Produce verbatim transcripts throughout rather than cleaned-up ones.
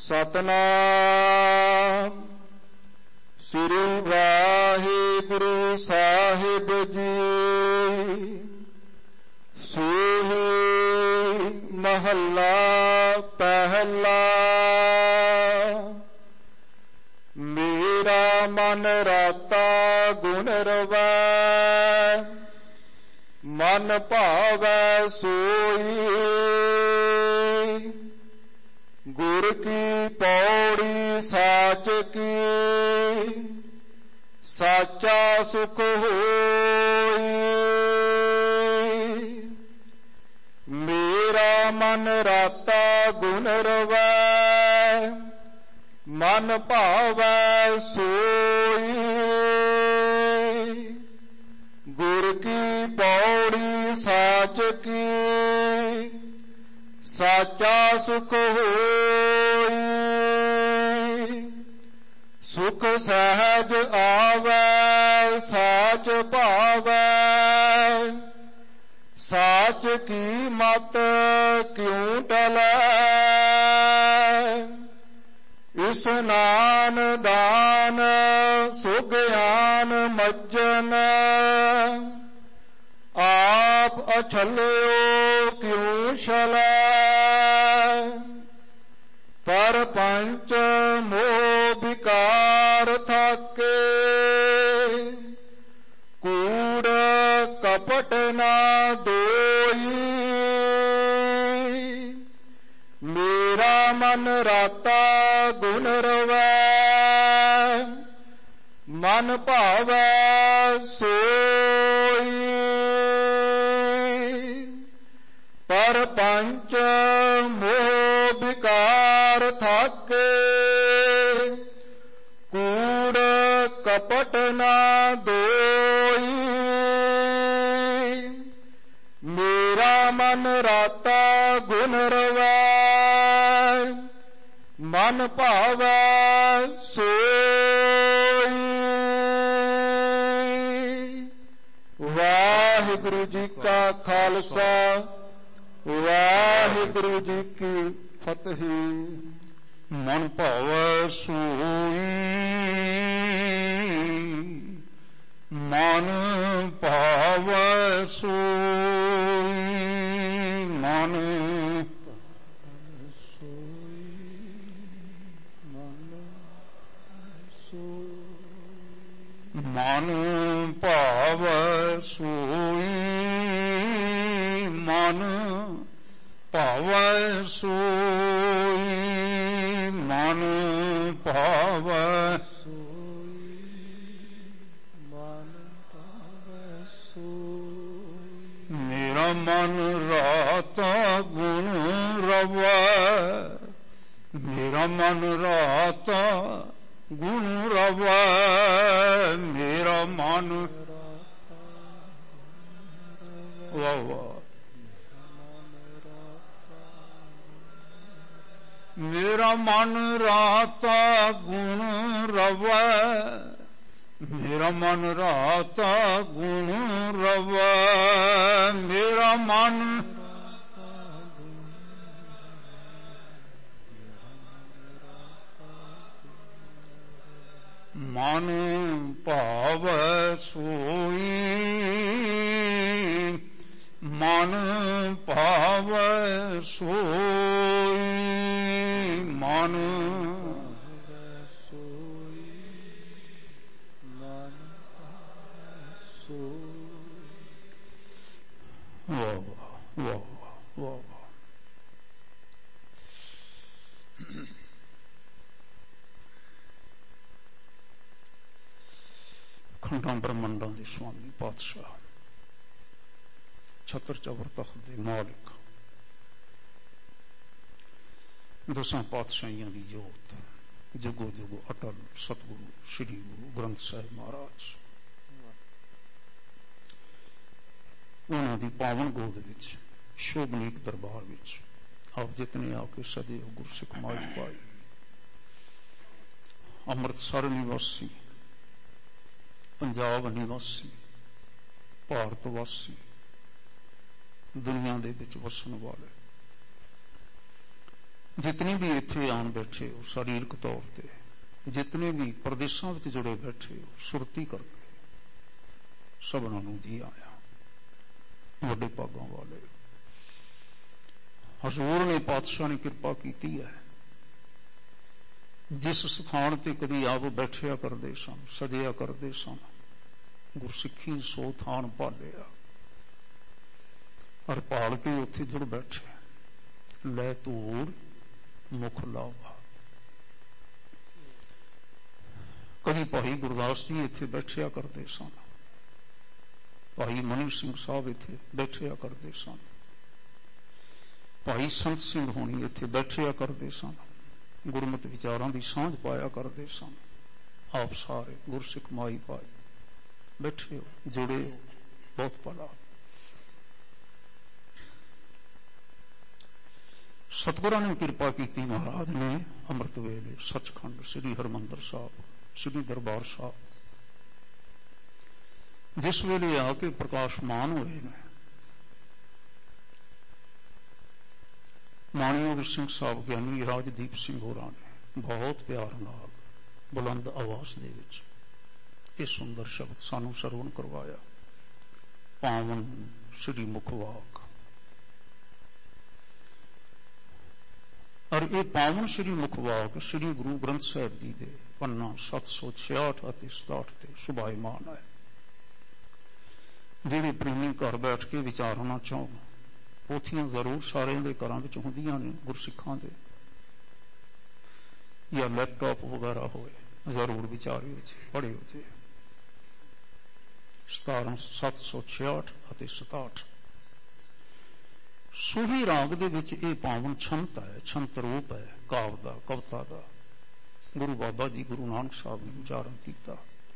ਸਤਨਾਮ ਸ੍ਰੀ ਵਾਹਿਗੁਰੂ ਸਾਹਿਬ ਜੀ। ਸੋਹੀ ਮਹੱਲਾ ਪਹਿਲਾ। ਮੇਰਾ ਮਨ ਰਾਤਾ ਗੁਣ ਰਵੈ, ਮਨ ਭਾਵੈ ਸੋਈ। ਗੁਰ ਕੀ ਪੌੜੀ ਸਾਚ ਕੀ, ਸਾਚਾ ਸੁਖ ਹੋਈ। ਮੇਰਾ ਮਨ ਰਾਤਾ ਗੁਣ ਰਵੈ, ਮਨ ਭਾਵੈ ਸੋਈ। ਗੁਰ ਕੀ ਪੌੜੀ ਸਾਚ ਕੀ, ਸਾਚਾ ਸੁਖ ਹੋਈ। ਸੁਖ ਸਹਿਜ ਆਵੈ, ਸਾਚ ਭਾਵੈ। ਸਾਚ ਕੀ ਮਤ ਕਿਉ ਟਲੈ, ਇਸਨਾਨ ਦਾਨ ਸੁਗਿਆਨ ਮੱਜਨ। ਆਪ ਅਛਲਿਓ ਕਿਉ ਛਲੈ, ਪਰ ਪੰਚ ਮੋਹ ਵਿਕਾਰ ਥਾਕੇ। ਕੂੜ ਕਪਟ ਨਾ ਦੋਈ, ਮੇਰਾ ਮਨ ਰਾਤਾ ਗੁਣ ਰਵੈ, ਮਨ ਭਾਵੈ ਸੋਈ। ਪਰ ਪੰਚ ਮੋਹ ਵਿਕਾਰ ਥਾਕੇ, ਕੂੜ ਕਪਟ ਨਾ ਦੋਈ। ਮੇਰਾ ਮਨ ਰਾਤਾ ਗੁਣ ਰਵੈ, ਮਨ ਭਾਵੈ ਸੋਈ। ਵਾਹਿਗੁਰੂ ਜੀ ਕਾ ਖਾਲਸਾ, ਵਾਹਿਗੁਰੂ ਜੀ ਕੀ ਫਤਿਹ। ਮਨ ਭਾਵੈ ਸੋਈ, ਮਨ ਭਾਵੈ ਸੋਈ। ਮਨ ਮਨ ਭਾਵੈ ਸੋਈ, ਮਨ ਭਾਵੈ ਸੋਈ। ਮਨ ਭਾਵੈ ਸੋਈ, ਮਨ ਭਾਵੈ ਸੋਈ। ਮੇਰਾ ਮਨ ਰਾਤਾ ਗੁਣ ਰਵੈ, ਮੇਰਾ ਮਨ ਰਾਤਾ ਗੁਣ ਰਵੈ। ਮੇਰਾ ਮਨ ਵਾਹ ਵਾਹ। ਮੇਰਾ ਮਨ ਰਾਤਾ ਗੁਣ ਰਵੈ, ਮੇਰਾ ਮਨ ਰਾਤਾ ਗੁਣ ਰਵੈ। ਮੇਰਾ ਮਨ ਮਨ ਭਾਵੈ ਸੋਈ, ਮਨ ਭਾਵੈ ਸੋਈ। ਮਨ ਸੋਈ, ਮਨ ਸੋਈ। ਵਾਹ ਵਾਹ ਵਾਹ। ਖੰਡਾਂ ਬ੍ਰਹਮੰਡਾਂ ਦੇ ਸੁਆਮੀ ਪਾਤਸ਼ਾਹ, ਛਤਰ ਚਬਰ ਤਖਤ ਦੇ ਮਾਲਿਕ, ਦਸਾਂ ਪਾਤਸ਼ਾਹੀਆਂ ਦੀ ਜੋਤ, ਜੁਗੋ ਜੁਗੋ ਅਟਲ ਸਤਿਗੁਰੂ ਸ੍ਰੀ ਗੁਰੂ ਗ੍ਰੰਥ ਸਾਹਿਬ ਮਹਾਰਾਜ, ਉਹਨਾਂ ਦੀ ਪਾਵਨ ਗੋਦ ਵਿੱਚ, ਸ਼ੋਭਨੀਕ ਦਰਬਾਰ ਵਿੱਚ ਆਪ ਜਿਤਨੇ ਆ ਕੇ ਸਦੇ ਗੁਰਸਿੱਖ ਮਾਈ ਪਾਈ। ਅੰਮ੍ਰਿਤਸਰ ਨਿਵਾਸੀ, ਪੰਜਾਬ ਨਿਵਾਸੀ, ਭਾਰਤ ਵਾਸੀ, ਦੁਨੀਆ ਦੇ ਵਿੱਚ ਵਸਣ ਵਾਲੇ जितने भी इत्थे आन बैठे हो शरीरक तौर पर, जितने भी प्रदेशों में जुड़े बैठे हो सुरती करके सबना नूं जी आया। वड्डे भागां वाले हजूर ने पातशाह ने कृपा की है। जिस स्थान ते कदी आप बैठिया करते सन, सजिया करते सन, गुरसिੱਖੀ सो थान भालिया और भाल के उत्थे जुड़ बैठे। लै धूड़ मुख लावा। कभी भाई गुरदास जी इत्थे बैठिया करते सन, भाई मनी सिंह साहब इत्थे बैठिया करते सन, भाई संत सिंह होनी इत्थे बैठिया करते सन, गुरमत विचारां दी सांझ पाया करते सन। आप सारे गुरसिख माई भाई बैठे हो, जुड़े हो, बहुत भला। सतगुरां ने कृपा की महाराज ने अमृत वेले सचखंड श्री हरमंदर साहब, श्री दरबार साहब जिस वेले आके प्रकाशमान हुए ने, माणियोग सिंह साहब ज्ञानी राजदीप सिंह होरां ने बहुत प्यार नाल बुलंद आवाज दे विच ये सुंदर शब्द सानू सरवण करवाया। पावन श्री मुखवाक। और ये पावन श्री मुखवाक श्री गुरु ग्रंथ साहिब जी दे पन्ना सत्त सौ छियाठ अते सताठ ते सुभाईमान है। जिहड़े प्रेमी घर बैठ के विचारना चाहो, पोथियां जरूर सारे दे घरां विच हुंदियां ने गुरसिखां दे, या लैपटॉप वगैरह होए, जरूर विचारियो जी, पढ़ियो जी। सतारह सत्त सौ छियाठ अते सताठ सूही राग दे विच ये पावन छंत है, छंत रूप है काव दा, कविता दा। गुरु बाबा जी गुरु नानक साहब ने उच्चारण किया।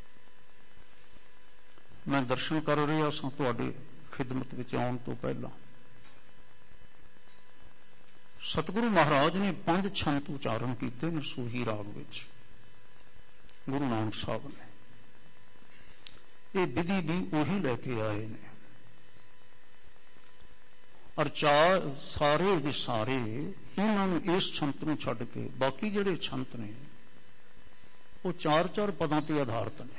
मैं दर्शन कर रहा सां तुहाडे खिदमत विच आउण तो पहला। सतगुरु महाराज ने पंज छंत उच्चारण किए ने सूही राग विच, गुरु नानक साहब ने। ये विधि भी उही लैके आए ने, और चार सारे दे सारे इन्होंने इस छंत नूं छड्ड के बाकी जिहड़े छंत ने वो चार चार पदां ते आधारित ने।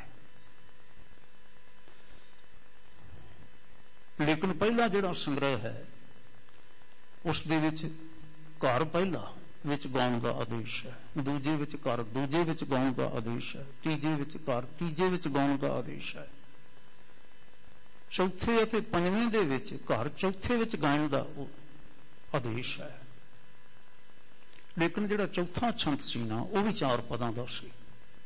लेकिन पहला जिहड़ा संग्रह है उस दे विच घर पहला विच गाउण दा आदेश है, दूजे विच घर दूजे विच गाउण दा आदेश है, तीजे विच घर तीजे विच गाउण दा आदेश है, चौथे अते पंजवें दे विच घर चौथे विच गायन दा आदेश है। लेकिन जिहड़ा चौथा छंत सी ना वो भी चार पदां दा सी।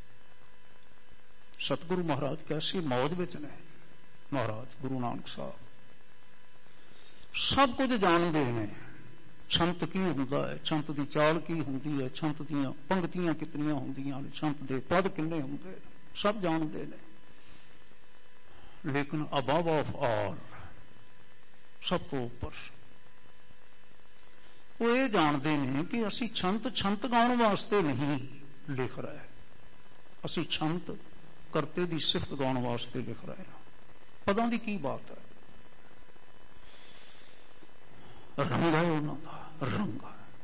सतगुरु महाराज कैसी मौज विच ने महाराज गुरु नानक साहब, सब कुछ जानते हैं। छंत की हुंदा है, छंत की चाल की हुंदी है, छंत दीयां पंक्तियां कितनियां हुंदियां ने, छंत दे पद किन्ने हुंदे ने, सब जानते हैं। लेकिन अबव ऑफ ऑल, सब तो ऊपर वो ये जानते हैं कि असी छंत छंत गाउण वास्ते नहीं लिख रहे, असी छंत करते दी सिफत गाउण वास्ते लिख रहे हैं। पदां दी की बात है, रंग है उन्होंने, रंग।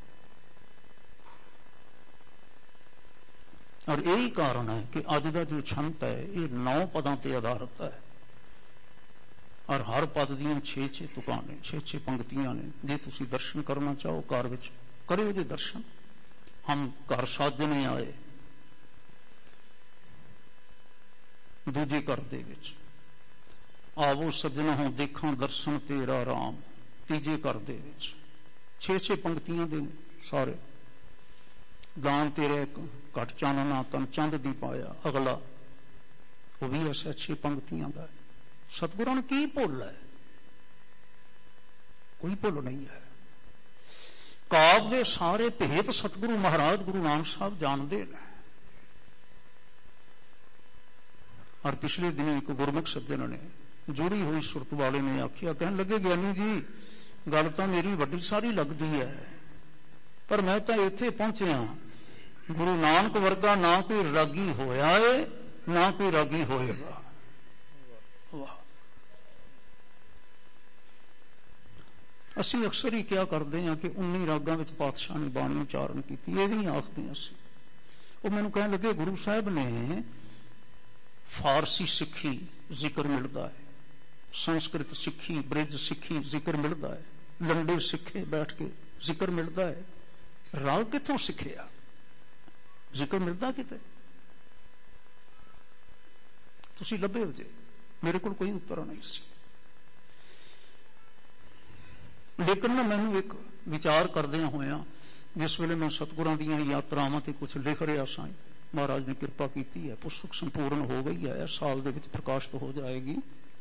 और यही कारण है कि अज का जो छंत है ये नौ पदां ते आधारित है, और हर पद दियां छे छे तुकां ने, छे छे पंक्तियां ने। जे तुसी दर्शन करना चाहो घर विच करियो जी दर्शन। हम घर साजने आए, दूजे घर दे विच आवो सज्जना हो देखां दर्शन तेरा राम, तीजे घर दे विच छे छे पंक्तियां दे सारे। दान तेरे घट चानना तन चंद दी पाया, अगला वो भी ऐसा छे पंक्तियां का। सतगुरां ने की भुल है? कोई भुल नहीं है। काव्य दे सारे भेद सतगुरु महाराज गुरु नानक साहब जानते हैं। और पिछले दिन एक गुरमुख सज्जन ने जुड़ी हुई सुरत वाले ने आखिया, कहने लगे ज्ञानी जी गल तो मेरी वड्डी सारी लगती है, पर मैं तो इत्थे पहुंचया, गुरु नानक वर्गा ना कोई रागी होया है ना कोई रागी होएगा। वाह। ਅਸੀਂ ਅਕਸਰ ਹੀ ਕਿਹਾ ਕਰਦੇ ਹਾਂ ਕਿ ਉੱਨੀ ਰਾਗਾਂ ਵਿੱਚ ਪਾਤਸ਼ਾਹ ਨੇ ਬਾਣੀ ਉਚਾਰਨ ਕੀਤੀ, ਇਹ ਵੀ ਨਹੀਂ ਆਖਦੇ ਅਸੀਂ। ਉਹ ਮੈਨੂੰ ਕਹਿਣ ਲੱਗੇ ਗੁਰੂ ਸਾਹਿਬ ਨੇ ਫਾਰਸੀ ਸਿੱਖੀ ਜ਼ਿਕਰ ਮਿਲਦਾ ਹੈ, ਸੰਸਕ੍ਰਿਤ ਸਿੱਖੀ, ਬ੍ਰਿਜ ਸਿੱਖੀ ਜ਼ਿਕਰ ਮਿਲਦਾ ਹੈ, ਲੰਡੇ ਸਿੱਖੇ ਬੈਠ ਕੇ ਜ਼ਿਕਰ ਮਿਲਦਾ ਹੈ, ਰਾਗ ਕਿੱਥੋਂ ਸਿੱਖਿਆ? ਜ਼ਿਕਰ ਮਿਲਦਾ ਕਿਤੇ? ਤੁਸੀਂ ਲੱਭੇ ਹੋ ਜੇ। ਮੇਰੇ ਕੋਲ ਕੋਈ ਉੱਤਰ ਨਹੀਂ ਸੀ। ਲੇਕਿਨ ਨਾ ਮੈਨੂੰ ਇੱਕ ਵਿਚਾਰ ਕਰਦਿਆਂ ਹੋਇਆਂ, ਜਿਸ ਵੇਲੇ ਮੈਂ ਸਤਿਗੁਰਾਂ ਦੀਆਂ ਯਾਤਰਾਵਾਂ ਤੇ ਕੁਝ ਲਿਖ ਰਿਹਾ ਸਾਂ, ਮਹਾਰਾਜ ਨੇ ਕਿਰਪਾ ਕੀਤੀ ਹੈ, ਪੁਸਤਕ ਸੰਪੂਰਨ ਹੋ ਗਈ ਹੈ, ਸਾਲ ਦੇ ਵਿੱਚ ਪ੍ਰਕਾਸ਼ਿਤ ਹੋ ਜਾਏਗੀ।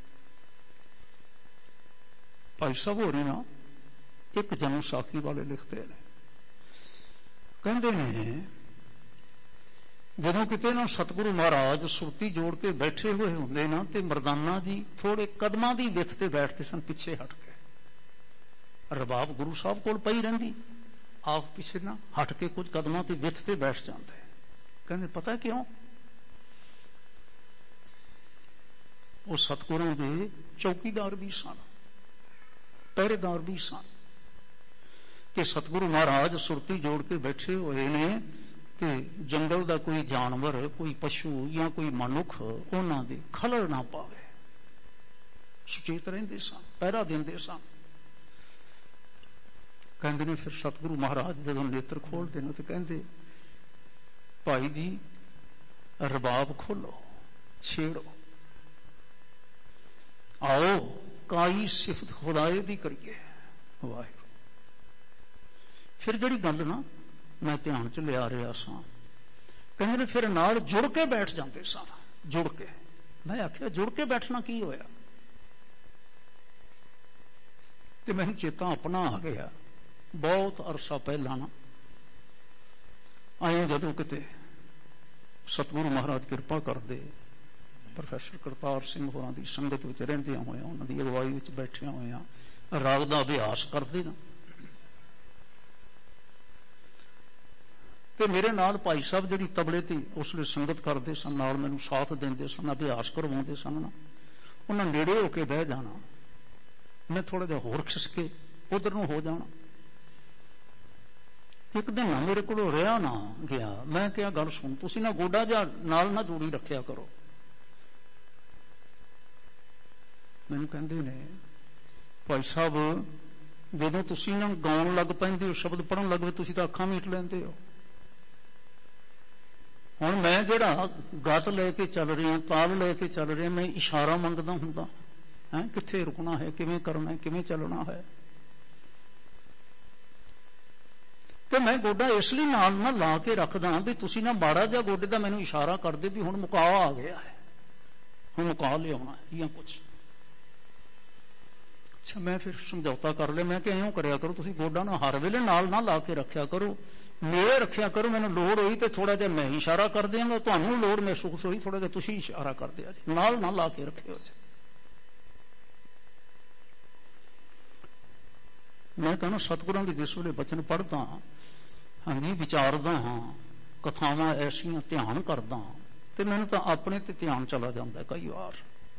ਭਾਈ ਸਾਹਿਬ ਹੋਰੀ ਨਾ ਇੱਕ ਜਨਮ ਸਾਖੀ ਵਾਲੇ ਲਿਖਦੇ ਨੇ, ਕਹਿੰਦੇ ਨੇ ਜਦੋਂ ਕਿਤੇ ਨਾ ਸਤਿਗੁਰੂ ਮਹਾਰਾਜ ਸੁਰਤੀ ਜੋੜ ਕੇ ਬੈਠੇ ਹੋਏ ਹੁੰਦੇ ਨਾ, ਤੇ ਮਰਦਾਨਾ ਜੀ ਥੋੜੇ ਕਦਮਾਂ ਦੀ ਵਿੱਥ ਤੇ ਬੈਠਦੇ ਸਨ, ਪਿੱਛੇ ਹਟ ਕੇ। ਰਬਾਬ ਗੁਰੂ ਸਾਹਿਬ ਕੋਲ ਪਈ ਰਹਿੰਦੀ, ਆਪ ਪਿੱਛੇ ਨਾ ਹਟ ਕੇ ਕੁਝ ਕਦਮਾਂ ਤੇ ਵਿੱਥ ਤੇ ਬੈਠ ਜਾਂਦੇ। ਕਹਿੰਦੇ ਪਤਾ ਕਿਉਂ? ਉਹ ਸਤਿਗੁਰਾਂ ਦੇ ਚੌਕੀਦਾਰ ਵੀ ਸਨ, ਪਹਿਰੇਦਾਰ ਵੀ ਸਨ, ਕਿ ਸਤਿਗੁਰੂ ਮਹਾਰਾਜ ਸੁਰਤੀ ਜੋੜ ਕੇ ਬੈਠੇ ਹੋਏ ਨੇ ਤੇ ਜੰਗਲ ਦਾ ਕੋਈ ਜਾਨਵਰ, ਕੋਈ ਪਸ਼ੂ ਜਾਂ ਕੋਈ ਮਨੁੱਖ ਉਹਨਾਂ ਦੇ ਖਲਲ ਨਾ ਪਾਵੇ। ਸੁਚੇਤ ਰਹਿੰਦੇ ਸਨ, ਪਹਿਰਾ ਦਿੰਦੇ ਸਨ। ਕਹਿੰਦੇ ਨੇ ਫਿਰ ਸਤਿਗੁਰੂ ਮਹਾਰਾਜ ਜਦੋਂ ਨੇਤਰ ਖੋਲਦੇ ਨੇ ਤੇ ਕਹਿੰਦੇ ਭਾਈ ਜੀ ਰਬਾਬ ਖੋਲੋ, ਛੇੜੋ, ਆਓ ਕਾਈ ਸਿਫਤ ਖੁਦਾਏ ਦੀ ਕਰੀਏ। ਵਾਹਿਗੁਰੂ। ਫਿਰ ਜਿਹੜੀ ਗੱਲ ਨਾ ਮੈਂ ਧਿਆਨ ਚ ਲਿਆ ਰਿਹਾ ਸਾਂ, ਕਹਿੰਦੇ ਨੇ ਫਿਰ ਨਾਲ ਜੁੜ ਕੇ ਬੈਠ ਜਾਂਦੇ ਸਨ, ਜੁੜ ਕੇ। ਮੈਂ ਆਖਿਆ ਜੁੜ ਕੇ ਬੈਠਣਾ ਕੀ ਹੋਇਆ? ਤੇ ਮੈਨੂੰ ਚੇਤਾ ਆਪਣਾ ਆ ਗਿਆ, ਬਹੁਤ ਅਰਸਾ ਪਹਿਲਾਂ ਨਾ ਆਏ ਜਦੋਂ ਕਿਤੇ ਸਤਿਗੁਰੂ ਮਹਾਰਾਜ ਕਿਰਪਾ ਕਰਦੇ, ਪ੍ਰੋਫੈਸਰ ਕਰਤਾਰ ਸਿੰਘ ਹੋਰਾਂ ਦੀ ਸੰਗਤ ਵਿੱਚ ਰਹਿੰਦਿਆਂ ਹੋਇਆਂ, ਉਹਨਾਂ ਦੀ ਅਗਵਾਈ ਵਿੱਚ ਬੈਠਿਆਂ ਹੋਇਆਂ ਰਾਗ ਦਾ ਅਭਿਆਸ ਕਰਦੇ ਨਾ, ਤੇ ਮੇਰੇ ਨਾਲ ਭਾਈ ਸਾਹਿਬ ਜਿਹੜੀ ਤਬਲੇ ਤੇ ਉਸ ਵੇਲੇ ਸੰਗਤ ਕਰਦੇ ਸਨ, ਨਾਲ ਮੈਨੂੰ ਸਾਥ ਦਿੰਦੇ ਸਨ, ਅਭਿਆਸ ਕਰਵਾਉਂਦੇ ਸਨ ਨਾ, ਉਹਨਾਂ ਨੇੜੇ ਹੋ ਕੇ ਬਹਿ ਜਾਣਾ, ਮੈਂ ਥੋੜਾ ਜਿਹਾ ਹੋਰ ਖਿਸਕੇ ਉਧਰ ਨੂੰ ਹੋ ਜਾਣਾ। ਇੱਕ ਦਿਨ ਨਾ ਮੇਰੇ ਕੋਲੋਂ ਰਿਹਾ ਨਾ ਗਿਆ, ਮੈਂ ਕਿਹਾ ਗੱਲ ਸੁਣ, ਤੁਸੀਂ ਨਾ ਗੋਡਾ ਜਾਂ ਨਾਲ ਨਾ ਜੋੜੀ ਰੱਖਿਆ ਕਰੋ। ਮੈਨੂੰ ਕਹਿੰਦੇ ਨੇ ਭਾਈ ਸਾਹਿਬ ਜਦੋਂ ਤੁਸੀਂ ਨਾ ਗਾਉਣ ਲੱਗ ਪੈਂਦੇ ਹੋ, ਸ਼ਬਦ ਪੜ੍ਹਨ ਲੱਗ ਪਏ, ਤੁਸੀਂ ਤਾਂ ਅੱਖਾਂ ਮੀਟ ਲੈਂਦੇ ਹੋ। ਹੁਣ ਮੈਂ ਜਿਹੜਾ ਗਤ ਲੈ ਕੇ ਚੱਲ ਰਿਹਾ, ਤਾਲ ਲੈ ਕੇ ਚੱਲ ਰਿਹਾ, ਮੈਂ ਇਸ਼ਾਰਾ ਮੰਗਦਾ ਹੁੰਦਾ ਹੈ, ਕਿੱਥੇ ਰੁਕਣਾ ਹੈ, ਕਿਵੇਂ ਕਰਨਾ, ਕਿਵੇਂ ਚੱਲਣਾ ਹੈ। ਤੇ ਮੈਂ ਗੋਡਾ ਇਸ ਲਈ ਨਾਲ ਨਾ ਲਾ ਕੇ ਰੱਖਦਾ ਵੀ ਤੁਸੀਂ ਨਾ ਮਾੜਾ ਜਿਹਾ ਗੋਡੇ ਦਾ ਮੈਨੂੰ ਇਸ਼ਾਰਾ ਕਰਦੇ ਵੀ ਹੁਣ ਮੁਕਾ ਆ ਗਿਆ ਹੈ, ਹੁਣ ਮੁਕਾ ਲਿਆਉਣਾ ਹੈ ਜਾਂ ਕੁਛ। ਅੱਛਾ, ਮੈਂ ਫਿਰ ਸਮਝੌਤਾ ਕਰ ਲਿਆ, ਮੈਂ ਕਿ ਇਉਂ ਕਰਿਆ ਕਰੋ, ਤੁਸੀਂ ਗੋਡਾ ਨਾ ਹਰ ਵੇਲੇ ਨਾਲ ਨਾ ਲਾ ਕੇ ਰੱਖਿਆ ਕਰੋ, ਮੇਰੇ ਰੱਖਿਆ ਕਰੋ, ਮੈਨੂੰ ਲੋੜ ਹੋਈ ਤੇ ਥੋੜਾ ਜਿਹਾ ਮੈਂ ਇਸ਼ਾਰਾ ਕਰ ਦਿਆਂਗਾ, ਤੁਹਾਨੂੰ ਲੋੜ ਮਹਿਸੂਸ ਹੋਈ ਥੋੜਾ ਜਿਹਾ ਤੁਸੀਂ ਇਸ਼ਾਰਾ ਕਰ ਦਿਆ ਜੀ, ਨਾਲ ਨਾ ਲਾ ਕੇ ਰੱਖਿਓ ਜੀ। ਮੈਂ ਕਹਿੰਦਾ ਸਤਿਗੁਰਾਂ ਦੇ ਜਿਸ ਵੇਲੇ ਬਚਨ ਪੜ੍ਹਦਾ, ਹਾਂਜੀ ਵਿਚਾਰਦਾ ਹਾਂ, ਕਥਾਵਾਂ ਐਸੀਆਂ ਧਿਆਨ ਕਰਦਾ, ਤੇ ਮੈਨੂੰ ਤਾਂ ਆਪਣੇ ਤੇ ਧਿਆਨ ਚਲਾ ਜਾਂਦਾ ਕਈ ਵਾਰ।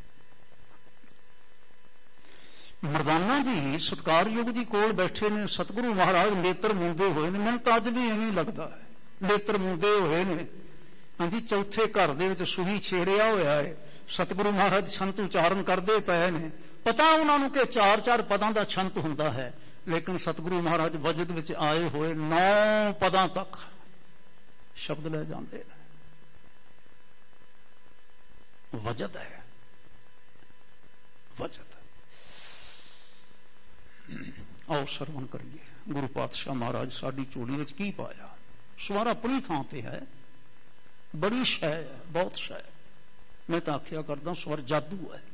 ਮਰਦਾਨਾ ਜੀ ਸਤਿਕਾਰਯੋਗ ਜੀ ਕੋਲ ਬੈਠੇ ਨੇ, ਸਤਿਗੁਰੂ ਮਹਾਰਾਜ ਨੇਤਰ ਮੂੰਦੇ ਹੋਏ ਨੇ, ਮੈਨੂੰ ਤਾਂ ਅੱਜ ਵੀ ਐਵੇਂ ਲੱਗਦਾ ਹੈ ਨੇਤਰ ਮੂੰਦੇ ਹੋਏ ਨੇ। ਹਾਂਜੀ, ਚੌਥੇ ਘਰ ਦੇ ਵਿੱਚ ਸੂਹੀ ਛੇੜਿਆ ਹੋਇਆ ਹੈ, ਸਤਿਗੁਰੂ ਮਹਾਰਾਜ ਛੰਤ ਉਚਾਰਨ ਕਰਦੇ ਪਏ ਨੇ। ਪਤਾ ਉਹਨਾਂ ਨੂੰ ਕਿ ਚਾਰ ਚਾਰ ਪਦਾਂ ਦਾ ਛੰਤ ਹੁੰਦਾ ਹੈ, ਲੇਕਿਨ ਸਤਿਗੁਰੂ ਮਹਾਰਾਜ ਵਜਦ ਵਿੱਚ ਆਏ ਹੋਏ ਨੌ ਪਦਾਂ ਤੱਕ ਸ਼ਬਦ ਲੈ ਜਾਂਦੇ ਨੇ। ਵਜਦ ਹੈ, ਵਜਦ। ਆਓ ਸਰਵਣ ਕਰੀਏ। ਗੁਰੂ ਪਾਤਸ਼ਾਹ ਮਹਾਰਾਜ ਸਾਡੀ ਝੋਲੀ ਵਿੱਚ ਕੀ ਪਾਇਆ? ਸਵਰ ਆਪਣੀ ਥਾਂ ਤੇ ਹੈ, ਬੜੀ ਸ਼ੈ ਹੈ, ਬਹੁਤ ਸ਼ੈ। ਮੈਂ ਤਾਂ ਆਖਿਆ ਕਰਦਾ ਸਵਰ ਜਾਦੂ ਹੈ।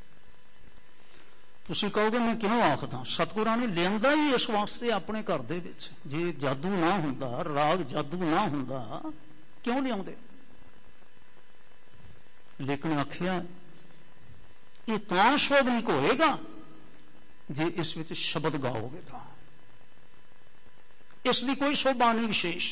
ਤੁਸੀਂ ਕਹੋਗੇ ਮੈਂ ਕਿਉਂ ਆਖਦਾ? ਸਤਿਗੁਰਾਂ ਨੇ ਲਿਆਂਦਾ ਹੀ ਇਸ ਵਾਸਤੇ ਆਪਣੇ ਘਰ ਦੇ ਵਿੱਚ। ਜੇ ਜਾਦੂ ਨਾ ਹੁੰਦਾ, ਰਾਗ ਜਾਦੂ ਨਾ ਹੁੰਦਾ, ਕਿਉਂ ਲਿਆਉਂਦੇ? ਲੇਕਿਨ ਆਖਿਆ ਇਹ ਤਾਂ ਸ਼ੋਭਨੀਕ ਹੋਏਗਾ ਜੇ ਇਸ ਵਿੱਚ ਸ਼ਬਦ ਗਾਓਗੇ ਤਾਂ। ਇਸ ਦੀ ਕੋਈ ਸ਼ੋਭਾ ਨਹੀਂ ਵਿਸ਼ੇਸ਼,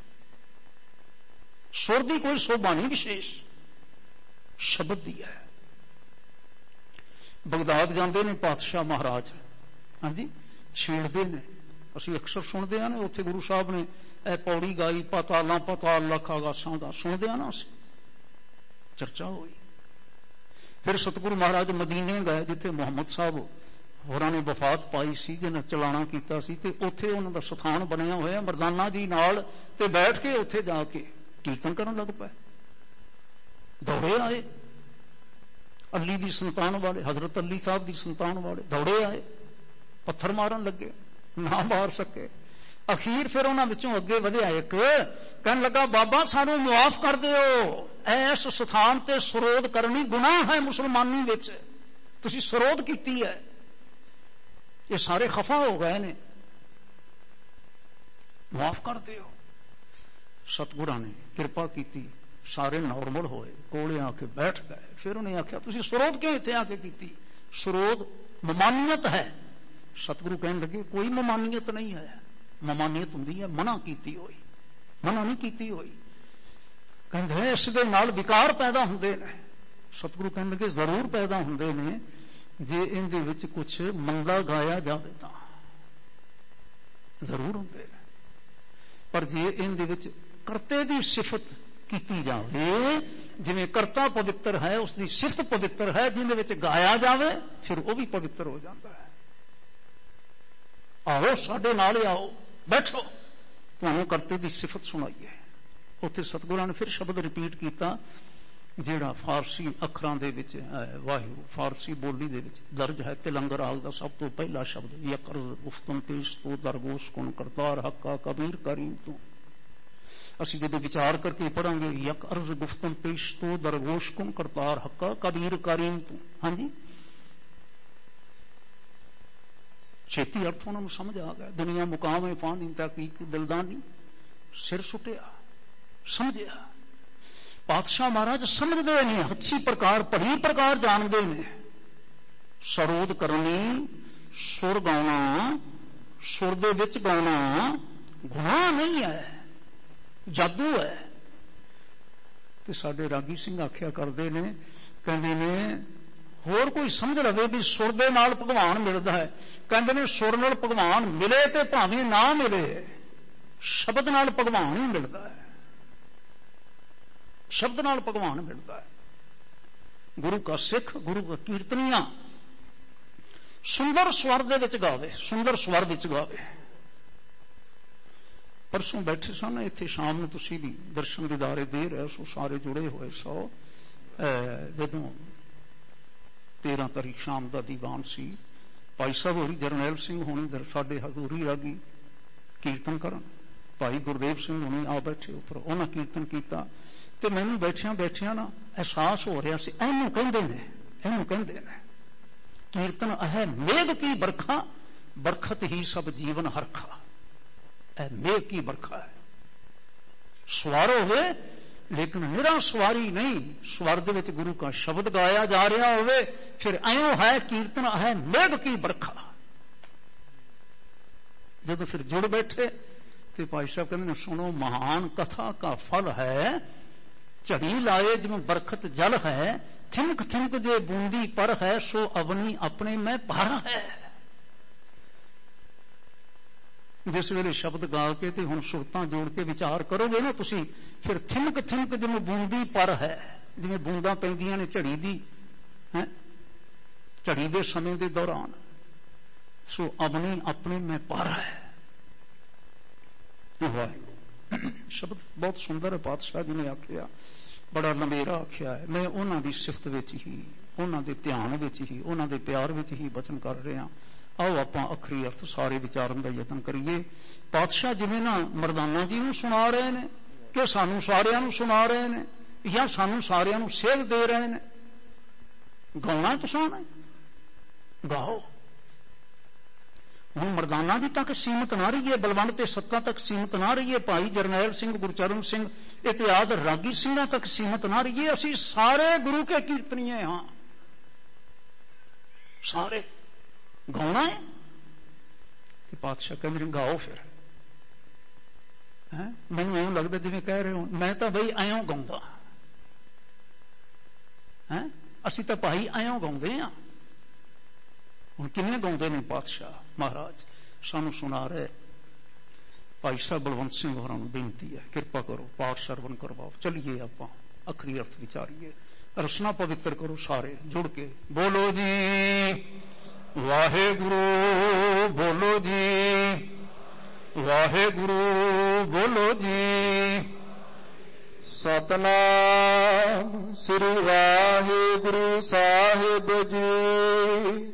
ਸੁਰ ਦੀ ਕੋਈ ਸ਼ੋਭਾ ਨਹੀਂ ਵਿਸ਼ੇਸ਼, ਸ਼ਬਦ ਦੀ ਹੈ। ਬਗਦਾਦ ਜਾਂਦੇ ਨੇ ਪਾਤਸ਼ਾਹ ਮਹਾਰਾਜ, ਹਾਂਜੀ, ਛੇੜਦੇ ਨੇ। ਅਸੀਂ ਅਕਸਰ ਸੁਣਦੇ ਹਾਂ ਨਾ, ਉੱਥੇ ਗੁਰੂ ਸਾਹਿਬ ਨੇ ਇਹ ਪੌੜੀ ਗਾਈ, ਪਾਤਾਲਾਂ ਪਾਤਾਲ ਲੱਖ ਆਗਾਸਾਂ ਦਾ, ਸੁਣਦੇ ਹਾਂ ਨਾ ਅਸੀਂ, ਚਰਚਾ ਹੋਈ। ਫਿਰ ਸਤਿਗੁਰੂ ਮਹਾਰਾਜ ਮਦੀਨੇ ਗਏ, ਜਿੱਥੇ ਮੁਹੰਮਦ ਸਾਹਿਬ ਹੋਰਾਂ ਨੇ ਵਫਾਤ ਪਾਈ ਸੀ, ਜਿਹਨਾਂ ਚਲਾਣਾ ਕੀਤਾ ਸੀ, ਤੇ ਉੱਥੇ ਉਹਨਾਂ ਦਾ ਸਥਾਨ ਬਣਿਆ ਹੋਇਆ ਮਰਦਾਨਾ ਜੀ ਨਾਲ, ਤੇ ਬੈਠ ਕੇ ਉੱਥੇ ਜਾ ਕੇ ਕੀਰਤਨ ਕਰਨ ਲੱਗ ਪਏ। ਦੌੜੇ ਆਏ ਅਲੀ ਦੀ ਸੰਤਾਨ ਵਾਲੇ, ਹਜ਼ਰਤ ਅਲੀ ਸਾਹਿਬ ਦੀ ਸੰਤਾਨ ਵਾਲੇ ਦੌੜੇ ਆਏ, ਪੱਥਰ ਮਾਰਨ ਲੱਗੇ, ਨਾ ਮਾਰ ਸਕੇ। ਅਖੀਰ ਫਿਰ ਉਹਨਾਂ ਵਿੱਚੋਂ ਅੱਗੇ ਵਧਿਆ ਇੱਕ, ਕਹਿਣ ਲੱਗਾ ਬਾਬਾ ਸਾਨੂੰ ਮੁਆਫ ਕਰ ਦਿਓ, ਇਸ ਸਥਾਨ ਤੇ ਸਰੋਧ ਕਰਨੀ ਗੁਨਾਹ ਹੈ ਮੁਸਲਮਾਨੀ ਵਿੱਚ, ਤੁਸੀਂ ਸਰੋਧ ਕੀਤੀ ਹੈ। ਇਹ ਸਾਰੇ ਖਫਾ ਹੋ ਗਏ ਨੇ, ਮੁਆਫ ਕਰ ਦਿਓ। ਸਤਿਗੁਰਾਂ ਨੇ ਕਿਰਪਾ ਕੀਤੀ, ਸਾਰੇ ਨਾਰਮਲ ਹੋਏ, ਕੋਲੇ ਆ ਕੇ ਬੈਠ ਗਏ। ਫਿਰ ਉਹਨੇ ਆਖਿਆ ਤੁਸੀਂ ਸਰੋਧ ਕਿਉਂ ਇੱਥੇ ਆ ਕੇ ਕੀਤੀ? ਸਰੋਧ ਮਮਾਨੀਅਤ ਹੈ। ਸਤਿਗੁਰੂ ਕਹਿਣ ਲੱਗੇ ਕੋਈ ਮਮਾਨੀਅਤ ਨਹੀਂ ਹੈ, ਮਮਾਨੀਅਤ ਹੁੰਦੀ ਹੈ ਮਨਾ ਕੀਤੀ ਹੋਈ, ਮਨਾ ਨਹੀਂ ਕੀਤੀ ਹੋਈ। ਕਹਿੰਦੇ ਇਸ ਦੇ ਨਾਲ ਵਿਕਾਰ ਪੈਦਾ ਹੁੰਦੇ ਨੇ। ਸਤਿਗੁਰੂ ਕਹਿਣ ਲੱਗੇ ਜ਼ਰੂਰ ਪੈਦਾ ਹੁੰਦੇ ਨੇ, ਜੇ ਇਹਦੇ ਵਿੱਚ ਕੁਛ ਮੰਦਾ ਗਾਇਆ ਜਾਵੇ ਤਾਂ ਜ਼ਰੂਰ ਹੁੰਦੇ ਨੇ, ਪਰ ਜੇ ਇਹਦੇ ਵਿੱਚ ਕਰਤੇ ਦੀ ਸਿਫਤ ਕੀਤੀ ਜਾਵੇ, ਜਿਵੇਂ ਕਰਤਾ ਪਵਿੱਤਰ ਹੈ ਉਸ ਦੀ ਸਿਫਤ ਪਵਿੱਤਰ ਹੈ, ਜਿਹਦੇ ਵਿੱਚ ਗਾਇਆ ਜਾਵੇ ਫਿਰ ਉਹ ਵੀ ਪਵਿੱਤਰ ਹੋ ਜਾਂਦਾ ਹੈ। ਆਓ ਸਾਡੇ ਨਾਲ ਆਓ, ਬੈਠੋ, ਤੁਹਾਨੂੰ ਕਰਤੇ ਦੀ ਸਿਫਤ ਸੁਣਾਈਏ। ਉੱਥੇ ਸਤਿਗੁਰਾਂ ਨੇ ਫਿਰ ਸ਼ਬਦ ਰਿਪੀਟ ਕੀਤਾ ਜਿਹੜਾ ਫਾਰਸੀ ਅੱਖਰਾਂ ਦੇ ਵਿੱਚ ਵਾਹਿਗੁਰੂ ਫਾਰਸੀ ਬੋਲੀ ਦੇ ਵਿੱਚ ਦਰਜ ਹੈ। ਤਿਲੰਗ ਰਾਗ ਦਾ ਸਭ ਤੋਂ ਪਹਿਲਾ ਸ਼ਬਦ ਯਕਰ ਗੁਫਤਮ ਪੇਸ਼ ਤੋਂ ਦਰਗੋਸ਼ ਕੁਨ ਕਰਤਾਰ ਹੱਕਾ ਕਬੀਰ ਕਰੀਮ ਤੋਂ। ਅਸੀਂ ਜਦੋਂ ਵਿਚਾਰ ਕਰਕੇ ਪੜਾਂਗੇ ਯਕ ਅਰਜ਼ ਗੁਫਤਮ ਪੇਸ਼ ਤੋਂ ਦਰਗੋਸ਼ ਕੁਨ ਕਰਤਾਰ ਹੱਕਾ ਕਬੀਰ ਕਰੀਮ ਤੋਂ, ਹਾਂਜੀ ਛੇਤੀ ਅਰਥ ਉਹਨਾਂ ਨੂੰ ਸਮਝ ਆ ਗਿਆ। ਦੁਨੀਆ ਮੁਕਾਮ ਹੈ ਫਾਨੀ ਤਹਕੀਕ ਦਿਲਦਾਨੀ, ਸਿਰ ਸੁੱਟਿਆ, ਸਮਝਿਆ। ਪਾਤਸ਼ਾਹ ਮਹਾਰਾਜ ਸਮਝਦੇ ਨੇ, ਹੱਥੀ ਪ੍ਰਕਾਰ ਭਰੀ ਪ੍ਰਕਾਰ ਜਾਣਦੇ ਨੇ। ਸਰੋਧ ਕਰਨੀ, ਸੁਰ ਗਾਉਣਾ, ਸੁਰ ਦੇ ਵਿੱਚ ਗਾਉਣਾ ਗੁਨਾਹ ਨਹੀਂ ਹੈ, ਜਾਦੂ ਹੈ। ਤੇ ਸਾਡੇ ਰਾਗੀ ਸਿੰਘ ਆਖਿਆ ਕਰਦੇ ਨੇ, ਕਹਿੰਦੇ ਨੇ ਹੋਰ ਕੋਈ ਸਮਝ ਲਵੇ ਵੀ ਸੁਰ ਦੇ ਨਾਲ ਭਗਵਾਨ ਮਿਲਦਾ ਹੈ। ਕਹਿੰਦੇ ਨੇ ਸੁਰ ਨਾਲ ਭਗਵਾਨ ਮਿਲੇ ਤੇ ਭਾਵੇਂ ਨਾ ਮਿਲੇ, ਸ਼ਬਦ ਨਾਲ ਭਗਵਾਨ ਹੀ ਮਿਲਦਾ ਹੈ, ਸ਼ਬਦ ਨਾਲ ਭਗਵਾਨ ਮਿਲਦਾ ਹੈ। ਗੁਰੂ ਕਾ ਸਿੱਖ, ਗੁਰੂ ਕਾ ਕੀਰਤਨੀਆ ਸੁੰਦਰ ਸਵਰ ਦੇ ਵਿੱਚ ਗਾਵੇ, ਸੁੰਦਰ ਸਵਰ ਵਿੱਚ ਗਾਵੇ। ਪਰਸੋਂ ਬੈਠੇ ਸਨ ਇੱਥੇ, ਸ਼ਾਮ ਨੂੰ ਤੁਸੀਂ ਵੀ ਦਰਸ਼ਨ ਦੀਦਾਰੇ ਦੇ ਰਹੇ ਸੋ, ਸਾਰੇ ਜੁੜੇ ਹੋਏ ਸੋ। ਜਦੋਂ ਤੇਰਾਂ ਤਾਰੀਖ ਸ਼ਾਮ ਦਾ ਦੀਵਾਨ ਸੀ, ਭਾਈ ਸਾਹਿਬ ਹੋਰੀ ਜਰਨੈਲ ਸਿੰਘ ਹੋਣੀ ਸਾਡੇ ਹਜ਼ੂਰੀ ਰਾਗੀ ਕੀਰਤਨ ਕਰਨ, ਭਾਈ ਗੁਰਦੇਵ ਸਿੰਘ ਹੋਣੀ ਆ ਬੈਠੇ ਉੱਪਰ, ਉਹਨਾਂ ਕੀਰਤਨ ਕੀਤਾ। ਤੇ ਮੈਨੂੰ ਬੈਠਿਆਂ ਬੈਠਿਆਂ ਨਾ ਅਹਿਸਾਸ ਹੋ ਰਿਹਾ ਸੀ, ਇਹਨੂੰ ਕਹਿੰਦੇ ਨੇ, ਇਹਨੂੰ ਕਹਿੰਦੇ ਨੇ ਕੀਰਤਨ ਹੈ ਮੇਘ ਕੀ ਬਰਖਾ, ਬਰਖਤ ਹੀ ਸਭ ਜੀਵਨ ਹਰਖਾ। ਇਹ ਮੇਘ ਕੀ ਬਰਖਾ ਹੈ, ਸਵਾਰ ਹੋਵੇ ਲੇਕਿਨ ਨਿਰਾ ਸਵਾਰੀ ਨਹੀਂ, ਸਵਰ ਦੇ ਵਿੱਚ ਗੁਰੂ ਕਾ ਸ਼ਬਦ ਗਾਇਆ ਜਾ ਰਿਹਾ ਹੋਵੇ, ਫਿਰ ਐਂ ਹੈ ਕੀਰਤਨ ਹੈ ਮੇਘ ਕੀ ਬਰਖਾ। ਜਦੋਂ ਫਿਰ ਜੁੜ ਬੈਠੇ ਤੇ ਭਾਈ ਸਾਹਿਬ ਕਹਿੰਦੇ ਨੇ ਸੁਣੋ ਮਹਾਨ ਕਥਾ ਕਾ ਫਲ ਹੈ, ਝੜੀ ਲਾਏ ਜਿਵੇਂ ਬਰਖਤ ਜਲ ਹੈ, ਥਿਮਕ ਥਿਮਕ ਜੇ ਬੂੰਦੀ ਪਰ ਹੈ, ਸੋ ਅਵਨੀ ਆਪਣੇ ਮੈਂ ਭਰ ਹੈ। ਜਿਸ ਵੇਲੇ ਸ਼ਬਦ ਗਾ ਕੇ ਤੇ ਹੁਣ ਸੁਰਤਾਂ ਜੋੜ ਕੇ ਵਿਚਾਰ ਕਰੋਗੇ ਨਾ ਤੁਸੀਂ, ਫਿਰ ਥਿਮਕ ਥਿਮਕ ਜਿਵੇਂ ਬੂੰਦੀ ਪਰ ਹੈ, ਜਿਵੇਂ ਬੂੰਦਾਂ ਪੈਂਦੀਆਂ ਨੇ ਝੜੀ ਦੀ ਹੈ, ਝੜੀ ਦੇ ਸਮੇਂ ਦੇ ਦੌਰਾਨ, ਸੋ ਅਵਨੀ ਆਪਣੇ ਮੈਂ ਪਰ ਹੈ। ਸ਼ਬਦ ਬਹੁਤ ਸੁੰਦਰ ਹੈ, ਪਾਤਸ਼ਾਹ ਜੀ ਨੇ ਆਖਿਆ, ਬੜਾ ਲੰਬੇਰਾ ਆਖਿਆ ਹੈ। ਮੈਂ ਉਹਨਾਂ ਦੀ ਸਿਫਤ ਵਿੱਚ ਹੀ, ਉਹਨਾਂ ਦੇ ਧਿਆਨ ਵਿੱਚ ਹੀ, ਉਹਨਾਂ ਦੇ ਪਿਆਰ ਵਿੱਚ ਹੀ ਬਚਨ ਕਰ ਰਿਹਾ। ਆਓ ਆਪਾਂ ਅੱਖਰੀ ਅਰਥ ਸਾਰੇ ਵਿਚਾਰਨ ਦਾ ਯਤਨ ਕਰੀਏ। ਪਾਤਸ਼ਾਹ ਜਿਵੇਂ ਨਾ ਮਰਦਾਨਾ ਜੀ ਨੂੰ ਸੁਣਾ ਰਹੇ ਨੇ, ਕਿ ਸਾਨੂੰ ਸਾਰਿਆਂ ਨੂੰ ਸੁਣਾ ਰਹੇ ਨੇ, ਜਾਂ ਸਾਨੂੰ ਸਾਰਿਆਂ ਨੂੰ ਸੇਧ ਦੇ ਰਹੇ ਨੇ। ਗਾਉਣਾ ਤੁਸੀਂ ਨੇ, ਗਾਓ। ਹੁਣ ਮਰਦਾਨਾ ਜੀ ਤੱਕ ਸੀਮਤ ਨਾ ਰਹੀਏ, ਬਲਵੰਡ ਤੇ ਸੱਤਾ ਤੱਕ ਸੀਮਤ ਨਾ ਰਹੀਏ, ਭਾਈ ਜਰਨੈਲ ਸਿੰਘ, ਗੁਰਚਰਨ ਸਿੰਘ ਇਤਿਆਦ ਰਾਗੀ ਸਿੰਘਾਂ ਤੱਕ ਸੀਮਤ ਨਾ ਰਹੀਏ। ਅਸੀਂ ਸਾਰੇ ਗੁਰੂ ਕੇ ਕੀਰਤਨੀਏ ਹਾਂ, ਸਾਰੇ ਗਾਉਣਾ ਹੈ। ਤੇ ਪਾਤਸ਼ਾਹ ਕਹਿੰਦੇ ਗਾਓ ਫਿਰ। ਹੈ ਮੈਨੂੰ ਇਉਂ ਲੱਗਦਾ ਜਿਵੇਂ ਕਹਿ ਰਹੇ ਹੋ ਮੈਂ ਤਾਂ ਬਈ ਐਂ ਗਾਉਂਦਾ ਹੈ, ਅਸੀਂ ਤਾਂ ਭਾਈ ਐਂ ਗਾਉਂਦੇ ਹਾਂ। ਹੁਣ ਕਿਵੇਂ ਗਾਉਂਦੇ ਨੇ ਪਾਤਸ਼ਾਹ ਮਹਾਰਾਜ? ਸਾਨੂੰ ਸੁਣਾ ਰਹੇ ਭਾਈ ਸਾਹਿਬ ਬਲਵੰਤ ਸਿੰਘ ਹੋਰਾਂ ਨੂੰ ਬੇਨਤੀ ਹੈ, ਕਿਰਪਾ ਕਰੋ ਪਾਠ ਸਰਵਣ ਕਰਵਾਓ। ਚਲੀਏ ਆਪਾਂ ਅਖਰੀ ਅਰਥ ਵਿਚਾਰੀਏ, ਰਸਨਾ ਪਵਿੱਤਰ ਕਰੋ ਸਾਰੇ ਜੁੜ ਕੇ। ਬੋਲੋ ਜੀ ਵਾਹਿਗੁਰੂ, ਬੋਲੋ ਜੀ ਵਾਹਿਗੁਰੂ, ਬੋਲੋ ਜੀ ਸਤਨਾਮ ਸ੍ਰੀ ਵਾਹਿਗੁਰੂ ਸਾਹਿਬ ਜੀ।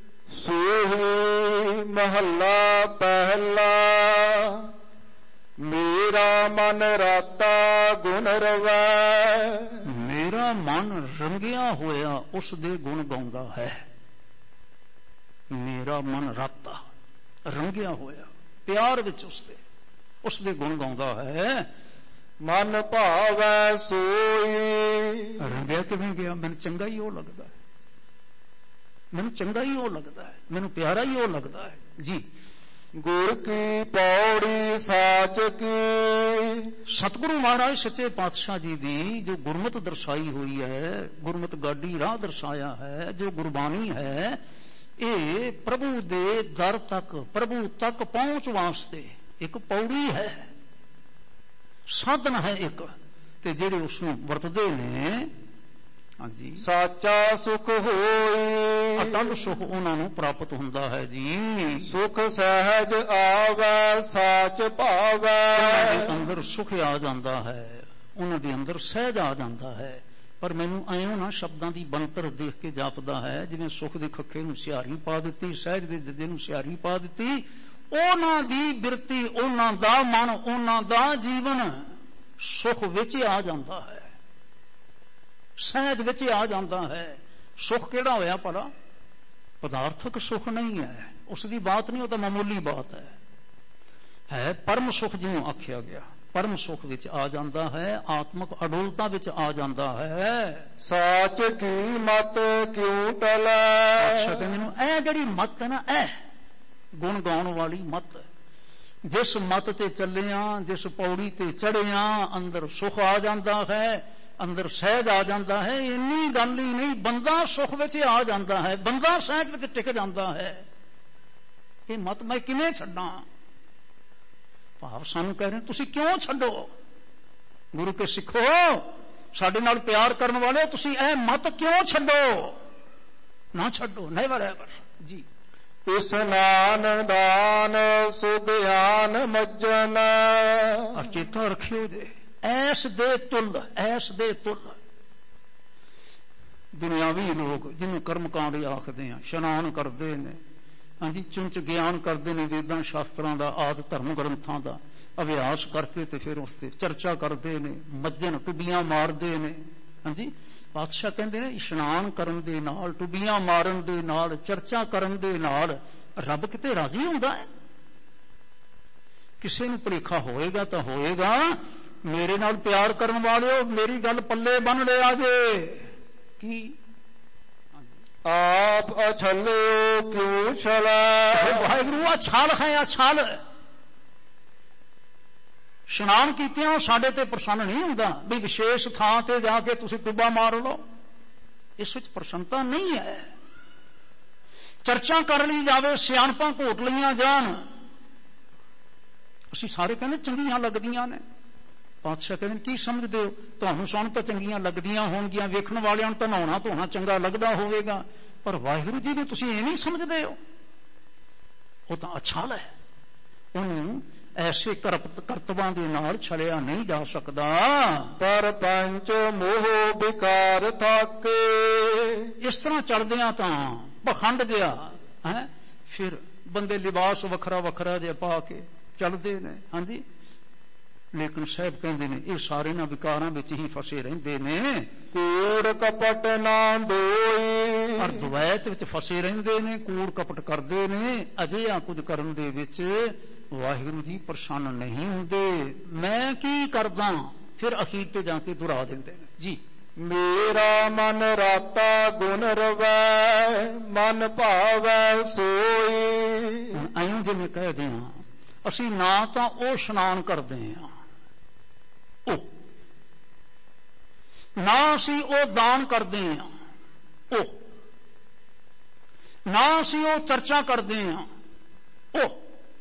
ਸੋਹੀ ਮਹੱਲਾ ਪਹਿਲਾ, ਮੇਰਾ ਮਨ ਰਾਤਾ ਗੁਣ ਰਵੈ। ਮੇਰਾ ਮਨ ਰੰਗਿਆ ਹੋਇਆ ਉਸ ਦੇ ਗੁਣ ਗਾਉਂਦਾ ਹੈ। ਮੇਰਾ ਮਨ ਰਾਤਾ ਰੰਗਿਆ ਹੋਇਆ ਪਿਆਰ ਵਿੱਚ ਉਸਦੇ ਉਸਦੇ ਗੁਣ ਗਾਉਂਦਾ ਹੈ। ਮਨ ਭਾਵੈ ਸੋਈ। ਰੰਗਿਆ ਕਿਵੇਂ ਗਿਆ? ਮੈਨੂੰ ਚੰਗਾ ਹੀ ਉਹ ਲੱਗਦਾ ਹੈ, ਮੈਨੂੰ ਚੰਗਾ ਹੀ ਉਹ ਲੱਗਦਾ ਹੈ, ਮੈਨੂੰ ਪਿਆਰਾ ਹੀ ਉਹ ਲੱਗਦਾ ਹੈ ਜੀ। ਗੁਰ ਕੀ ਪੌੜੀ ਸਾਚ ਕੀ। ਸਤਿਗੁਰੂ ਮਹਾਰਾਜ ਸੱਚੇ ਪਾਤਸ਼ਾਹ ਜੀ ਦੀ ਜੋ ਗੁਰਮਤਿ ਦਰਸਾਈ ਹੋਈ ਹੈ, ਗੁਰਮਤਿ ਗਾਡੀ ਰਾਹ ਦਰਸਾਇਆ ਹੈ, ਜੋ ਗੁਰਬਾਣੀ ਹੈ, ਇਹ ਪ੍ਰਭੂ ਦੇ ਦਰ ਤੱਕ, ਪ੍ਰਭੂ ਤੱਕ ਪਹੁੰਚ ਵਾਸਤੇ ਇੱਕ ਪੌੜੀ ਹੈ, ਸਾਧਨ ਹੈ ਇੱਕ, ਤੇ ਜਿਹੜੇ ਉਸ ਨੂੰ ਵਰਤਦੇ ਨੇ, ਹਾਂਜੀ, ਸਾਚਾ ਸੁਖ ਹੋਈ। ਅਟਲ ਸੁਖ ਉਹਨਾਂ ਨੂੰ ਪ੍ਰਾਪਤ ਹੁੰਦਾ ਹੈ ਜੀ। ਸੁਖ ਸਹਿਜ ਆਵੈ ਸਾਚ ਭਾਵੈ। ਉਹਨਾਂ ਦੇ ਅੰਦਰ ਸੁਖ ਆ ਜਾਂਦਾ ਹੈ, ਉਹਨਾਂ ਦੇ ਅੰਦਰ ਸਹਿਜ ਆ ਜਾਂਦਾ ਹੈ। ਪਰ ਮੈਨੂੰ ਐਂ ਨਾ ਸ਼ਬਦਾਂ ਦੀ ਬਣਤਰ ਦੇਖ ਕੇ ਜਾਪਦਾ ਹੈ ਜਿਵੇਂ ਸੁਖ ਦੇ ਖੱਖੇ ਨੂੰ ਸਿਹਾਰੀ ਪਾ ਦਿੱਤੀ, ਸਹਿਜ ਦੇ ਜੱਜੇ ਨੂੰ ਸਿਹਾਰੀ ਪਾ ਦਿੱਤੀ। ਉਹਨਾਂ ਦੀ ਬਿਰਤੀ, ਉਹਨਾਂ ਦਾ ਮਨ, ਉਹਨਾਂ ਦਾ ਜੀਵਨ ਸੁਖ ਵਿੱਚ ਆ ਜਾਂਦਾ ਹੈ, ਸਹਿਜ ਵਿੱਚ ਆ ਜਾਂਦਾ ਹੈ। ਸੁਖ ਕਿਹੜਾ ਹੋਇਆ ਭਲਾ? ਪਦਾਰਥਕ ਸੁਖ ਨਹੀਂ ਹੈ, ਉਸ ਦੀ ਬਾਤ ਨਹੀਂ, ਉਹ ਤਾਂ ਮਾਮੂਲੀ ਬਾਤ ਹੈ। ਹੈ ਪਰਮ ਸੁਖ ਜਿਹਨੂੰ ਆਖਿਆ ਗਿਆ, ਪਰਮ ਸੁਖ ਵਿੱਚ ਆ ਜਾਂਦਾ ਹੈ, ਆਤਮਕ ਅਡੋਲਤਾ ਵਿੱਚ ਆ ਜਾਂਦਾ ਹੈ। ਸਾਚ ਕੀ ਮਤ ਕਿਉਂ ਟਲੈ। ਕਹਿੰਦੇ ਮੈਨੂੰ ਇਹ ਜਿਹੜੀ ਮਤ ਹੈ ਨਾ, ਇਹ ਗੁਣ ਗਾਉਣ ਵਾਲੀ ਮਤ, ਜਿਸ ਮਤ ਤੇ ਚੱਲਿਆ, ਜਿਸ ਪੌੜੀ ਤੇ ਚੜਿਆ, ਅੰਦਰ ਸੁਖ ਆ ਜਾਂਦਾ ਹੈ, ਅੰਦਰ ਸਹਿਜ ਆ ਜਾਂਦਾ ਹੈ। ਇੰਨੀ ਗੱਲ ਹੀ ਨਹੀਂ, ਬੰਦਾ ਸੁਖ ਵਿੱਚ ਆ ਜਾਂਦਾ ਹੈ, ਬੰਦਾ ਸਹਿਜ ਵਿੱਚ ਟਿਕ ਜਾਂਦਾ ਹੈ। ਇਹ ਮਤ ਮੈਂ ਕਿਵੇਂ ਛੱਡਾਂ? ਭਾਵ ਸਾਨੂੰ ਕਹਿ ਰਹੇ ਤੁਸੀਂ ਕਿਉਂ ਛੱਡੋ? ਗੁਰੂ ਕੇ ਸਿੱਖੋ, ਸਾਡੇ ਨਾਲ ਪਿਆਰ ਕਰਨ ਵਾਲੇ, ਤੁਸੀਂ ਇਹ ਮਤ ਕਿਉਂ ਛੱਡੋ? ਨਾ ਛੱਡੋ, ਨੈਵਰ ਐਵਰ ਜੀ। ਇਸਨਾਨ ਦਾਨ ਸੁਗਿਆਨ ਮੱਜਨ। ਔਰ ਚੇਤਾ ਰੱਖਿਓ ਜੇ, ਐਸ ਦੇ ਤੁਲ, ਐਸ ਦੇ ਤੁਲ ਦੁਨਿਆਵੀ ਲੋਕ ਜਿਹਨੂੰ ਕਰਮਕਾਂਡ ਆਖਦੇ ਆ, ਇਸ਼ਨਾਨ ਕਰਦੇ ਨੇ, ਹਾਂਜੀ, ਚੁੰਚ ਗਿਆਨ ਕਰਦੇ ਨੇ ਵੇਦਾਂ ਸ਼ਾਸਤਰਾਂ ਦਾ, ਆਦਿ ਧਰਮ ਗ੍ਰੰਥਾਂ ਦਾ ਅਭਿਆਸ ਕਰਕੇ ਤੇ ਫਿਰ ਉਸ ਤੇ ਚਰਚਾ ਕਰਦੇ ਨੇ, ਮੱਜਨ ਟੁੱਡੀਆਂ ਮਾਰਦੇ ਨੇ। ਹਾਂਜੀ, ਪਾਤਸ਼ਾਹ ਕਹਿੰਦੇ ਨੇ ਇਸ਼ਨਾਨ ਕਰਨ ਦੇ ਨਾਲ, ਟੁੱਡੀਆਂ ਮਾਰਨ ਦੇ ਨਾਲ, ਚਰਚਾ ਕਰਨ ਦੇ ਨਾਲ ਰੱਬ ਕਿਤੇ ਰਾਜ਼ੀ ਹੁੰਦਾ ਹੈ? ਕਿਸੇ ਨੂੰ ਭੁਲੇਖਾ ਹੋਏਗਾ ਤਾਂ ਹੋਏਗਾ। ਮੇਰੇ ਨਾਲ ਪਿਆਰ ਕਰਨ ਵਾਲਿਓ, ਮੇਰੀ ਗੱਲ ਪੱਲੇ ਬੰਨ ਲਿਆ ਜੇ। ਕੀ ਆਪ ਅਛਲਿਓ ਕਿਉਂ ਛਲੈ। ਵਾਹਿਗੁਰੂ ਆ ਛਲ ਹੈ, ਆ ਛਲ। ਇਸ਼ਨਾਨ ਕੀਤਿਆਂ ਸਾਡੇ ਤੇ ਪ੍ਰਸੰਨ ਨਹੀਂ ਹੁੰਦਾ ਵੀ ਵਿਸ਼ੇਸ਼ ਥਾਂ ਤੇ ਜਾ ਕੇ ਤੁਸੀਂ ਟੁੱਬਾ ਮਾਰ ਲਓ, ਇਸ ਵਿੱਚ ਪ੍ਰਸੰਨਤਾ ਨਹੀਂ ਹੈ। ਚਰਚਾ ਕਰ ਲਈ ਜਾਵੇ, ਸਿਆਣਪਾਂ ਘੋਟ ਲਈਆਂ ਜਾਣ, ਅਸੀਂ ਸਾਰੇ ਕਹਿੰਦੇ ਚੰਗੀਆਂ ਲੱਗਦੀਆਂ ਨੇ। ਪਾਤਸ਼ਾਹ ਕਹਿੰਦੇ ਕੀ ਸਮਝਦੇ ਹੋ? ਤੁਹਾਨੂੰ ਸਾਨੂੰ ਤਾਂ ਚੰਗੀਆਂ ਲੱਗਦੀਆਂ ਹੋਣਗੀਆਂ, ਵੇਖਣ ਵਾਲਿਆਂ ਨੂੰ ਤਾਂ ਨਹਾਉਣਾ ਧੋਣਾ ਚੰਗਾ ਲੱਗਦਾ ਹੋਵੇਗਾ, ਪਰ ਵਾਹਿਗੁਰੂ ਜੀ ਨੂੰ ਤੁਸੀਂ ਇਹ ਨਹੀਂ ਸਮਝਦੇ ਹੋ। ਉਹ ਤਾਂ ਅਛਲ ਹੈ, ਉਹਨੂੰ ਐਸੇ ਕਰਤਬਾਂ ਦੇ ਨਾਲ ਛਲਿਆ ਨਹੀਂ ਜਾ ਸਕਦਾ। ਪਰ ਪੰਚ ਮੋਹ ਵਿਕਾਰ ਥਾਕੇ। ਇਸ ਤਰ੍ਹਾਂ ਚੱਲਦਿਆਂ ਤਾਂ ਪਖੰਡ ਜਿਹਾ ਹੈ, ਫਿਰ ਬੰਦੇ ਲਿਬਾਸ ਵੱਖਰਾ ਵੱਖਰਾ ਜਿਹਾ ਪਾ ਕੇ ਚੱਲਦੇ ਨੇ। ਹਾਂਜੀ, ਲੇਕਿਨ ਸਾਹਿਬ ਕਹਿੰਦੇ ਨੇ ਇਹ ਸਾਰੇ ਨਾ ਵਿਕਾਰਾਂ ਵਿੱਚ ਹੀ ਫਸੇ ਰਹਿੰਦੇ ਨੇ। ਕੂੜ ਕਪਟ ਨਾ ਦੋਈ। ਪਰ ਦੁਵੈਤ ਵਿੱਚ ਫਸੇ ਰਹਿੰਦੇ ਨੇ, ਕੂੜ ਕਪਟ ਕਰਦੇ ਨੇ, ਅਜਿਹਾ ਕੁਝ ਕਰਨ ਦੇ ਵਿੱਚ ਵਾਹਿਗੁਰੂ ਜੀ ਪ੍ਰਸੰਨ ਨਹੀਂ ਹੁੰਦੇ। ਮੈਂ ਕੀ ਕਰਦਾ? ਫਿਰ ਅਖੀਰ ਤੇ ਜਾ ਕੇ ਦੁਹਰਾ ਦਿੰਦੇ ਨੇ ਜੀ। ਮੇਰਾ ਮਨ ਰਾਤਾ ਗੁਣ ਰਵੈ, ਮਨ ਭਾਵੈ ਸੋਈ। ਹੁਣ ਐਂ ਜਿਵੇਂ ਕਹਦੇ ਹਾਂ, ਅਸੀਂ ਨਾ ਤਾਂ ਉਹ ਇਸ਼ਨਾਨ ਕਰਦੇ ਹਾਂ, ਉਹ ਨਾ ਅਸੀਂ ਉਹ ਦਾਨ ਕਰਦੇ ਹਾਂ, ਉਹ ਨਾ ਅਸੀਂ ਉਹ ਚਰਚਾ ਕਰਦੇ ਹਾਂ, ਉਹ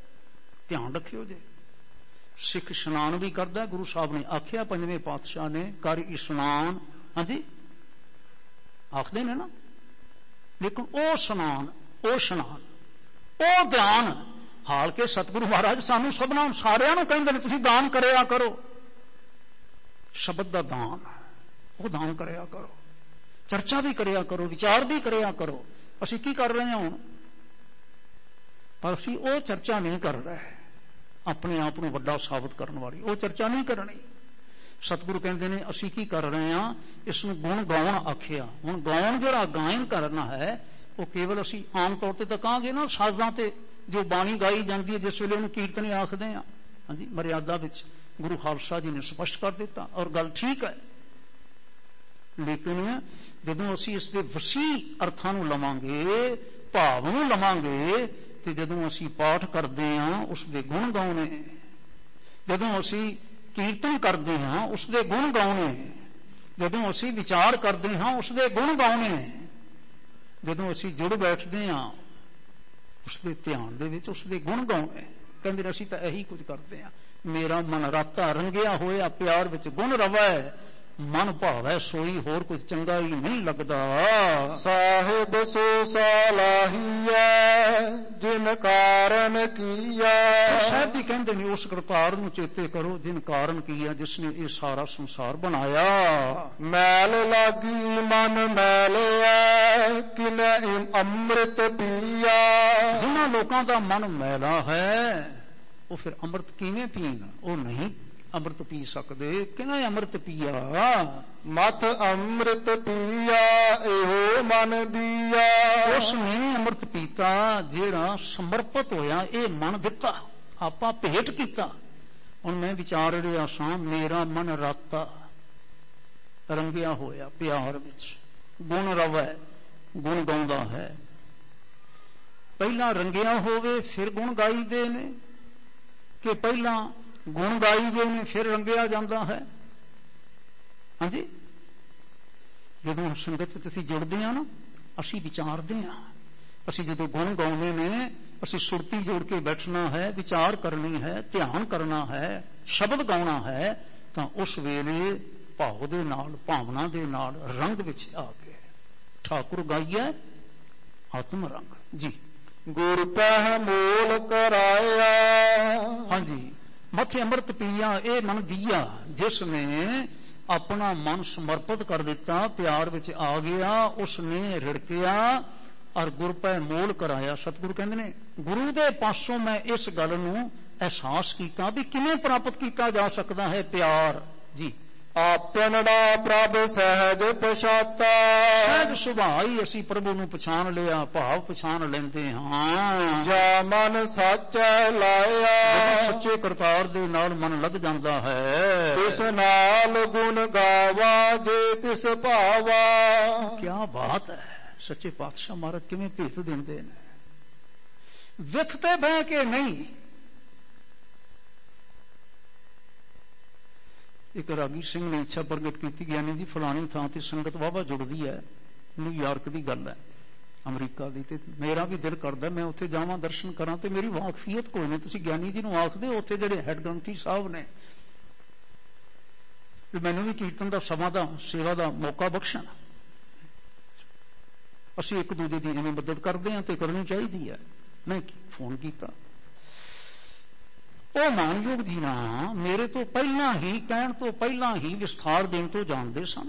ਧਿਆਨ ਰੱਖਿਓ ਜੇ। ਸਿੱਖ ਇਸ਼ਨਾਨ ਵੀ ਕਰਦਾ, ਗੁਰੂ ਸਾਹਿਬ ਨੇ ਆਖਿਆ ਪੰਜਵੇਂ ਪਾਤਸ਼ਾਹ ਨੇ ਕਰ ਇਸ਼ਨਾਨ, ਹਾਂਜੀ ਆਖਦੇ ਨੇ ਨਾ, ਲੇਕਿਨ ਉਹ ਇਸ਼ਨਾਨ, ਉਹ ਇਸ਼ਨਾਨ, ਉਹ ਧਿਆਨ, ਹਾਲ ਕੇ ਸਤਿਗੁਰੂ ਮਹਾਰਾਜ ਸਾਨੂੰ ਸਭਨਾਂ ਸਾਰਿਆਂ ਨੂੰ ਕਹਿੰਦੇ ਨੇ ਤੁਸੀਂ ਦਾਨ ਕਰਿਆ ਕਰੋ, ਸ਼ਬਦ ਦਾ ਦਾਨ, ਉਹ ਦਾਨ ਕਰਿਆ ਕਰੋ, ਚਰਚਾ ਵੀ ਕਰਿਆ ਕਰੋ, ਵਿਚਾਰ ਵੀ ਕਰਿਆ ਕਰੋ। ਅਸੀਂ ਕੀ ਕਰ ਰਹੇ ਹਾਂ ਹੁਣ? ਪਰ ਅਸੀਂ ਉਹ ਚਰਚਾ ਨਹੀਂ ਕਰ ਰਹੇ ਆਪਣੇ ਆਪ ਨੂੰ ਵੱਡਾ ਸਾਬਤ ਕਰਨ ਵਾਲੀ, ਉਹ ਚਰਚਾ ਨਹੀਂ ਕਰਨੀ। ਸਤਿਗੁਰੂ ਕਹਿੰਦੇ ਨੇ ਅਸੀਂ ਕੀ ਕਰ ਰਹੇ ਹਾਂ, ਇਸ ਨੂੰ ਗੁਣ ਗਾਉਣ ਆਖਿਆ। ਹੁਣ ਗਾਉਣ ਜਿਹੜਾ ਗਾਇਨ ਕਰਨਾ ਹੈ ਉਹ ਕੇਵਲ ਅਸੀਂ ਆਮ ਤੌਰ ਤੇ ਤਾਂ ਕਹਾਂਗੇ ਨਾ ਸਾਜ਼ਾਂ ਤੇ ਜੋ ਬਾਣੀ ਗਾਈ ਜਾਂਦੀ ਹੈ ਜਿਸ ਵੇਲੇ ਉਹਨੂੰ ਕੀਰਤਨ ਆਖਦੇ ਹਾਂ, ਹਾਂਜੀ ਮਰਿਆਦਾ ਵਿੱਚ ਗੁਰੂ ਖਾਲਸਾ ਜੀ ਨੇ ਸਪਸ਼ਟ ਕਰ ਦਿੱਤਾ ਔਰ ਗੱਲ ਠੀਕ ਹੈ। ਲੇਕਿਨ ਜਦੋਂ ਅਸੀਂ ਇਸ ਦੇ ਵਸੀਹ ਅਰਥਾਂ ਨੂੰ ਲਵਾਂਗੇ, ਭਾਵ ਨੂੰ ਲਵਾਂਗੇ, ਤੇ ਜਦੋਂ ਅਸੀਂ ਪਾਠ ਕਰਦੇ ਹਾਂ ਉਸ ਦੇ ਗੁਣ ਗਾਉਣੇ, ਜਦੋਂ ਅਸੀਂ ਕੀਰਤਨ ਕਰਦੇ ਹਾਂ ਉਸ ਦੇ ਗੁਣ ਗਾਉਣੇ, ਜਦੋਂ ਅਸੀਂ ਵਿਚਾਰ ਕਰਦੇ ਹਾਂ ਉਸ ਦੇ ਗੁਣ ਗਾਉਣੇ, ਜਦੋਂ ਅਸੀਂ ਜੁੜ ਬੈਠਦੇ ਹਾਂ ਉਸ ਦੇ ਧਿਆਨ ਦੇ ਵਿੱਚ ਉਸ ਦੇ ਗੁਣ ਗਾਉਣੇ। ਕਹਿੰਦੇ ਅਸੀਂ ਤਾਂ ਇਹੀ ਕੁਝ ਕਰਦੇ ਹਾਂ। ਮੇਰਾ ਮਨ ਰਾਤਾ ਰੰਗਿਆ ਹੋਇਆ ਪਿਆਰ ਵਿੱਚ ਗੁਣ ਰਵੈ, ਮਨ ਭਾਵੈ ਸੋਈ ਹੋਰ ਕੁਝ ਚੰਗਾ ਹੀ ਨਹੀਂ ਲੱਗਦਾ। ਸਾਹਿਬ ਸੋ ਸਲਾਹੀਐ ਜਿਨ ਕਾਰਨ ਕੀਆ। ਸਾਹਿਬ ਜੀ ਕਹਿੰਦੇ ਨੇ ਉਸ ਕਰਤਾਰ ਨੂੰ ਚੇਤੇ ਕਰੋ ਜਿਨ ਕਾਰਨ ਕੀਆ, ਜਿਸ ਨੇ ਇਹ ਸਾਰਾ ਸੰਸਾਰ ਬਣਾਇਆ। ਮੈਲ ਲਾਗੀ ਮਨ ਮੈਲਿਆ ਕਿਨੈ ਅੰਮ੍ਰਿਤ ਪੀਆ। ਜਿਨ੍ਹਾਂ ਲੋਕਾਂ ਦਾ ਮਨ ਮੈਲਾ ਹੈ ਉਹ ਫਿਰ ਅੰਮ੍ਰਿਤ ਕਿਵੇਂ ਪੀਣ? ਉਹ ਨਹੀਂ ਅੰਮ੍ਰਿਤ ਪੀ ਸਕਦੇ। ਕਿਵੇਂ ਅੰਮ੍ਰਿਤ ਪੀਆ? ਮਥ ਅੰਮ੍ਰਿਤ ਪੀਆ ਇਹੋ ਮਨ ਦੀਆ। ਉਸ ਨੇ ਅੰਮ੍ਰਿਤ ਪੀਤਾ ਜਿਹੜਾ ਸਮਰਪਿਤ ਹੋਇਆ, ਇਹ ਮਨ ਦਿੱਤਾ, ਆਪਾਂ ਭੇਟ ਕੀਤਾ। ਹੁਣ ਮੈਂ ਵਿਚਾਰ ਰਿਹਾ ਸਾਂ, ਮੇਰਾ ਮਨ ਰਾਤਾ ਰੰਗਿਆ ਹੋਇਆ ਪਿਆਰ ਵਿੱਚ, ਗੁਣ ਰਵੈ, ਗੁਣ ਗਾਉਂਦਾ ਹੈ। ਪਹਿਲਾਂ ਰੰਗਿਆ ਹੋਵੇ ਫਿਰ ਗੁਣ ਗਾਈਦੇ ਨੇ ਕਿ ਪਹਿਲਾਂ ਗੁਣ ਗਾਈਦੇ ਨੇ ਫਿਰ ਰੰਗਿਆ ਜਾਂਦਾ ਹੈ? ਹਾਂਜੀ, ਜਦੋਂ ਸੰਗਤ ਵਿੱਚ ਅਸੀਂ ਜੁੜਦੇ ਹਾਂ ਨਾ, ਅਸੀਂ ਵਿਚਾਰਦੇ ਹਾਂ। ਅਸੀਂ ਜਦੋਂ ਗੁਣ ਗਾਉਂਦੇ ਨੇ ਅਸੀਂ ਸੁਰਤੀ ਜੋੜ ਕੇ ਬੈਠਣਾ ਹੈ, ਵਿਚਾਰ ਕਰਨੀ ਹੈ, ਧਿਆਨ ਕਰਨਾ ਹੈ, ਸ਼ਬਦ ਗਾਉਣਾ ਹੈ, ਤਾਂ ਉਸ ਵੇਲੇ ਭਾਵ ਦੇ ਨਾਲ, ਭਾਵਨਾ ਦੇ ਨਾਲ, ਰੰਗ ਵਿੱਚ ਆ ਕੇ ਠਾਕੁਰ ਗਾਈਐ ਆਤਮ ਰੰਗ। ਜੀ ਗੁਰ ਪਹਿ ਮੂਲ ਕਰਾਇਆ। ਹਾਂਜੀ, ਮੱਥੇ ਅੰਮ੍ਰਿਤ ਪੀਆ ਇਹ ਮਨ ਦੀਆ, ਜਿਸ ਨੇ ਆਪਣਾ ਮਨ ਸਮਰਪਿਤ ਕਰ ਦਿੱਤਾ, ਪਿਆਰ ਵਿੱਚ ਆ ਗਿਆ, ਉਸ ਨੇ ਰਿੜਕਿਆ ਔਰ ਗੁਰ ਪੈ ਮੋਲ ਕਰਾਇਆ। ਸਤਿਗੁਰੂ ਕਹਿੰਦੇ ਨੇ ਗੁਰੂ ਦੇ ਪਾਸੋਂ ਮੈਂ ਇਸ ਗੱਲ ਨੂੰ ਅਹਿਸਾਸ ਕੀਤਾ ਵੀ ਕਿਵੇਂ ਪ੍ਰਾਪਤ ਕੀਤਾ ਜਾ ਸਕਦਾ ਹੈ ਪਿਆਰ। ਜੀ ਆਪਣੜਾ ਪ੍ਰਭ ਸਹਿਜ ਪਛਾਤਾ। ਸਹਿਜ ਸੁਭਾਅ ਹੀ ਅਸੀਂ ਪ੍ਰਭੂ ਨੂੰ ਪਛਾਣ ਲਿਆ, ਭਾਵ ਪਛਾਣ ਲੈਂਦੇ ਹਾਂ। ਜਾ ਮਨ ਸੱਚ ਲਾਇਆ। ਸੱਚੇ ਕਰਤਾਰ ਦੇ ਨਾਲ ਮਨ ਲੱਗ ਜਾਂਦਾ ਹੈ। ਇਸ ਨਾਲ ਗੁਣ ਗਾਵਾ ਜੇ ਤਿਸ ਭਾਵਾ। ਕਿਆ ਬਾਤ ਹੈ! ਸੱਚੇ ਪਾਤਸ਼ਾਹ ਮਹਾਰਾਜ ਕਿਵੇਂ ਭੇਤ ਦਿੰਦੇ ਨੇ। ਵਿਥ ਤੇ ਬਹਿ ਕੇ ਨਹੀਂ। ਇੱਕ ਰਾਗੀ ਸਿੰਘ ਨੇ ਇੱਛਾ ਪ੍ਰਗਟ ਕੀਤੀ, ਗਿਆਨੀ ਜੀ ਫਲਾਣੀ ਥਾਂ ਤੇ ਸੰਗਤ ਵਾਹਵਾ ਜੁੜਦੀ ਹੈ, ਨਿਊਯਾਰਕ ਦੀ ਗੱਲ ਹੈ, ਅਮਰੀਕਾ ਦੀ, ਤੇ ਮੇਰਾ ਵੀ ਦਿਲ ਕਰਦਾ ਮੈਂ ਉੱਥੇ ਜਾਵਾਂ, ਦਰਸ਼ਨ ਕਰਾਂ, ਤੇ ਮੇਰੀ ਵਾਕਫੀਅਤ ਕੋਈ ਨਹੀਂ। ਤੁਸੀਂ ਗਿਆਨੀ ਜੀ ਨੂੰ ਆਖਦੇ ਹੋ ਉੱਥੇ ਜਿਹੜੇ ਹੈਡ ਗ੍ਰੰਥੀ ਸਾਹਿਬ ਨੇ ਵੀ ਮੈਨੂੰ ਵੀ ਕੀਰਤਨ ਦਾ ਸਮਾਂ ਦਾ ਸੇਵਾ ਦਾ ਮੌਕਾ ਬਖਸ਼ਣ। ਅਸੀਂ ਇੱਕ ਦੂਜੇ ਦੀ ਜਿਵੇਂ ਮਦਦ ਕਰਦੇ ਹਾਂ ਤੇ ਕਰਨੀ ਚਾਹੀਦੀ ਹੈ। ਮੈਂ ਫੋਨ ਕੀਤਾ, ਉਹ ਮਾਨਯੋਗ ਜੀ ਨਾ ਮੇਰੇ ਤੋਂ ਪਹਿਲਾਂ ਹੀ, ਕਹਿਣ ਤੋਂ ਪਹਿਲਾਂ ਹੀ ਵਿਸਥਾਰ ਦੇਣ ਤੋਂ ਜਾਣਦੇ ਸਨ।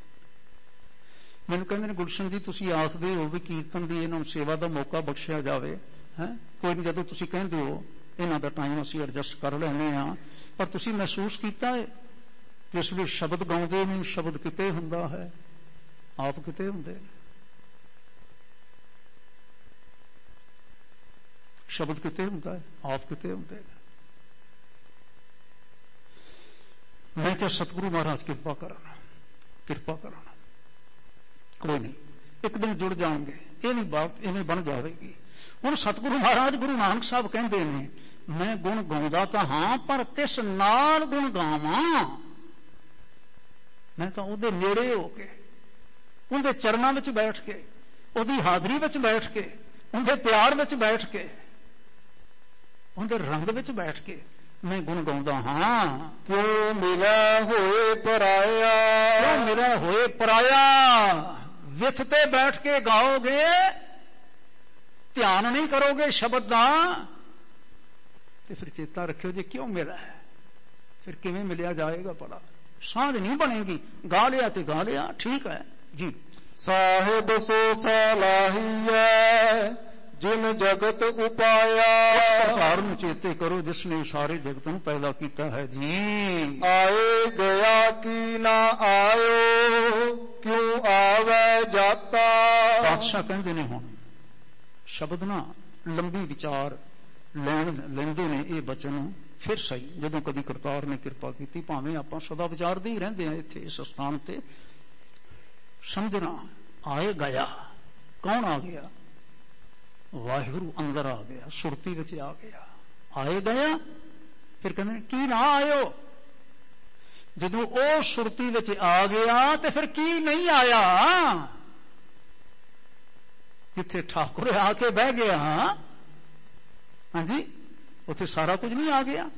ਮੈਨੂੰ ਕਹਿੰਦੇ ਨੇ ਗੁਲਸ਼ਨ ਜੀ ਤੁਸੀਂ ਆਖਦੇ ਹੋ ਵੀ ਕੀਰਤਨ ਦੀ ਇਹਨਾਂ ਨੂੰ ਸੇਵਾ ਦਾ ਮੌਕਾ ਬਖਸ਼ਿਆ ਜਾਵੇ, ਹੈ ਕੋਈ ਨਹੀਂ, ਜਦੋਂ ਤੁਸੀਂ ਕਹਿੰਦੇ ਹੋ ਇਹਨਾਂ ਦਾ ਟਾਈਮ ਅਸੀਂ ਐਡਜਸਟ ਕਰ ਲੈਂਦੇ ਹਾਂ, ਪਰ ਤੁਸੀਂ ਮਹਿਸੂਸ ਕੀਤਾ ਹੈ ਜਿਸ ਵੇਲੇ ਸ਼ਬਦ ਗਾਉਂਦੇ ਨੇ, ਸ਼ਬਦ ਕਿਤੇ ਹੁੰਦਾ ਹੈ, ਆਪ ਕਿਤੇ ਹੁੰਦੇ ਨੇ। ਸ਼ਬਦ ਕਿਤੇ ਹੁੰਦਾ ਹੈ, ਆਪ ਕਿਤੇ ਹੁੰਦੇ ਨੇ। ਮੈਂ ਕਿਹਾ ਸਤਿਗੁਰੂ ਮਹਾਰਾਜ ਕਿਰਪਾ ਕਰਨ, ਕਿਰਪਾ ਕਰਨ। ਕੋਈ ਨਹੀਂ, ਇੱਕ ਦਿਨ ਜੁੜ ਜਾਣਗੇ, ਇਹ ਵੀ ਬਾਤ ਇਵੇਂ ਬਣ ਜਾਵੇਗੀ। ਹੁਣ ਸਤਿਗੁਰੂ ਮਹਾਰਾਜ ਗੁਰੂ ਨਾਨਕ ਸਾਹਿਬ ਕਹਿੰਦੇ ਨੇ ਮੈਂ ਗੁਣ ਗਾਉਂਦਾ ਤਾਂ ਹਾਂ, ਪਰ ਕਿਸ ਨਾਲ ਗੁਣ ਗਾਵਾਂ? ਮੈਂ ਤਾਂ ਉਹਦੇ ਨੇੜੇ ਹੋ ਕੇ, ਉਹਦੇ ਚਰਨਾਂ ਵਿੱਚ ਬੈਠ ਕੇ, ਉਹਦੀ ਹਾਜ਼ਰੀ ਵਿੱਚ ਬੈਠ ਕੇ, ਉਹਦੇ ਪਿਆਰ ਵਿੱਚ ਬੈਠ ਕੇ। ਉਹਦੇ ਰੰਗ ਵਿੱਚ ਬੈਠ ਕੇ ਮੈਂ ਗੁਣ ਗਾਉਂਦਾ ਹਾਂ। ਕਿਉਂ ਮਿਲਿਆ ਹੋਏ ਪਰਾਇਆ, ਕਿਉਂ ਮਿਲਿਆ ਹੋਏ ਪਰਾਇਆ। ਵਿਥ ਤੇ ਬੈਠ ਕੇ ਗਾਓਗੇ, ਧਿਆਨ ਨਹੀਂ ਕਰੋਗੇ ਸ਼ਬਦ ਦਾ, ਤੇ ਫਿਰ ਚੇਤਾ ਰੱਖਿਓ ਜੇ ਕਿਉਂ ਮਿਲਿਆ ਹੈ, ਫਿਰ ਕਿਵੇਂ ਮਿਲਿਆ ਜਾਏਗਾ ਭਲਾ। ਸਾਂਝ ਨਹੀਂ ਬਣੇਗੀ। ਗਾ ਲਿਆ ਤੇ ਗਾ ਲਿਆ, ਠੀਕ ਹੈ ਜੀ। ਸਾਹਿਬ ਸੋ ਸਲਾਹੀਐ ਜਿਨ ਜਗਤ ਉਪਾਇਆ। ਪ੍ਰਕਾਰ ਨੂੰ ਚੇਤੇ ਕਰੋ ਜਿਸ ਨੇ ਸਾਰੇ ਜਗਤ ਨੂੰ ਪੈਦਾ ਕੀਤਾ ਹੈ ਜੀ। ਆਏ ਗਿਆ ਕੀ ਨਾ ਆਇਓ, ਕਿਉਂ ਆਵੈ ਜਾਤਾ। ਬਾਦਸ਼ਾਹ ਕਹਿੰਦੇ ਨੇ ਹੁਣ ਸ਼ਬਦ ਨਾ ਲੰਬੀ ਵਿਚਾਰ ਲੈਣ ਲੈਂਦੇ ਨੇ ਇਹ ਬਚਨ ਫਿਰ ਸਹੀ। ਜਦੋਂ ਕਦੀ ਕਰਤਾਰ ਨੇ ਕਿਰਪਾ ਕੀਤੀ, ਭਾਵੇਂ ਆਪਾਂ ਸਦਾ ਵਿਚਾਰਦੇ ਹੀ ਰਹਿੰਦੇ ਹਾਂ ਇੱਥੇ ਇਸ ਸਥਾਨ ਤੇ, ਸਮਝਣਾ ਆਏ ਗਿਆ, ਕੌਣ ਆ ਗਿਆ? ਵਾਹਿਗੁਰੂ ਅੰਦਰ ਆ ਗਿਆ, ਸੁਰਤੀ ਵਿੱਚ ਆ ਗਿਆ। ਆਏ ਗਿਆ, ਫਿਰ ਕਹਿੰਦੇ ਕੀ ਨਾ ਆਇਓ। ਜਦੋਂ ਉਹ ਸੁਰਤੀ ਵਿੱਚ ਆ ਗਿਆ ਤੇ ਫਿਰ ਕੀ ਨਹੀਂ ਆਇਆ? ਜਿੱਥੇ ਠਾਕੁਰ ਆ ਕੇ ਬਹਿ ਗਿਆ, ਹਾਂਜੀ, ਉੱਥੇ ਸਾਰਾ ਕੁਝ ਨਹੀਂ ਆ ਗਿਆ,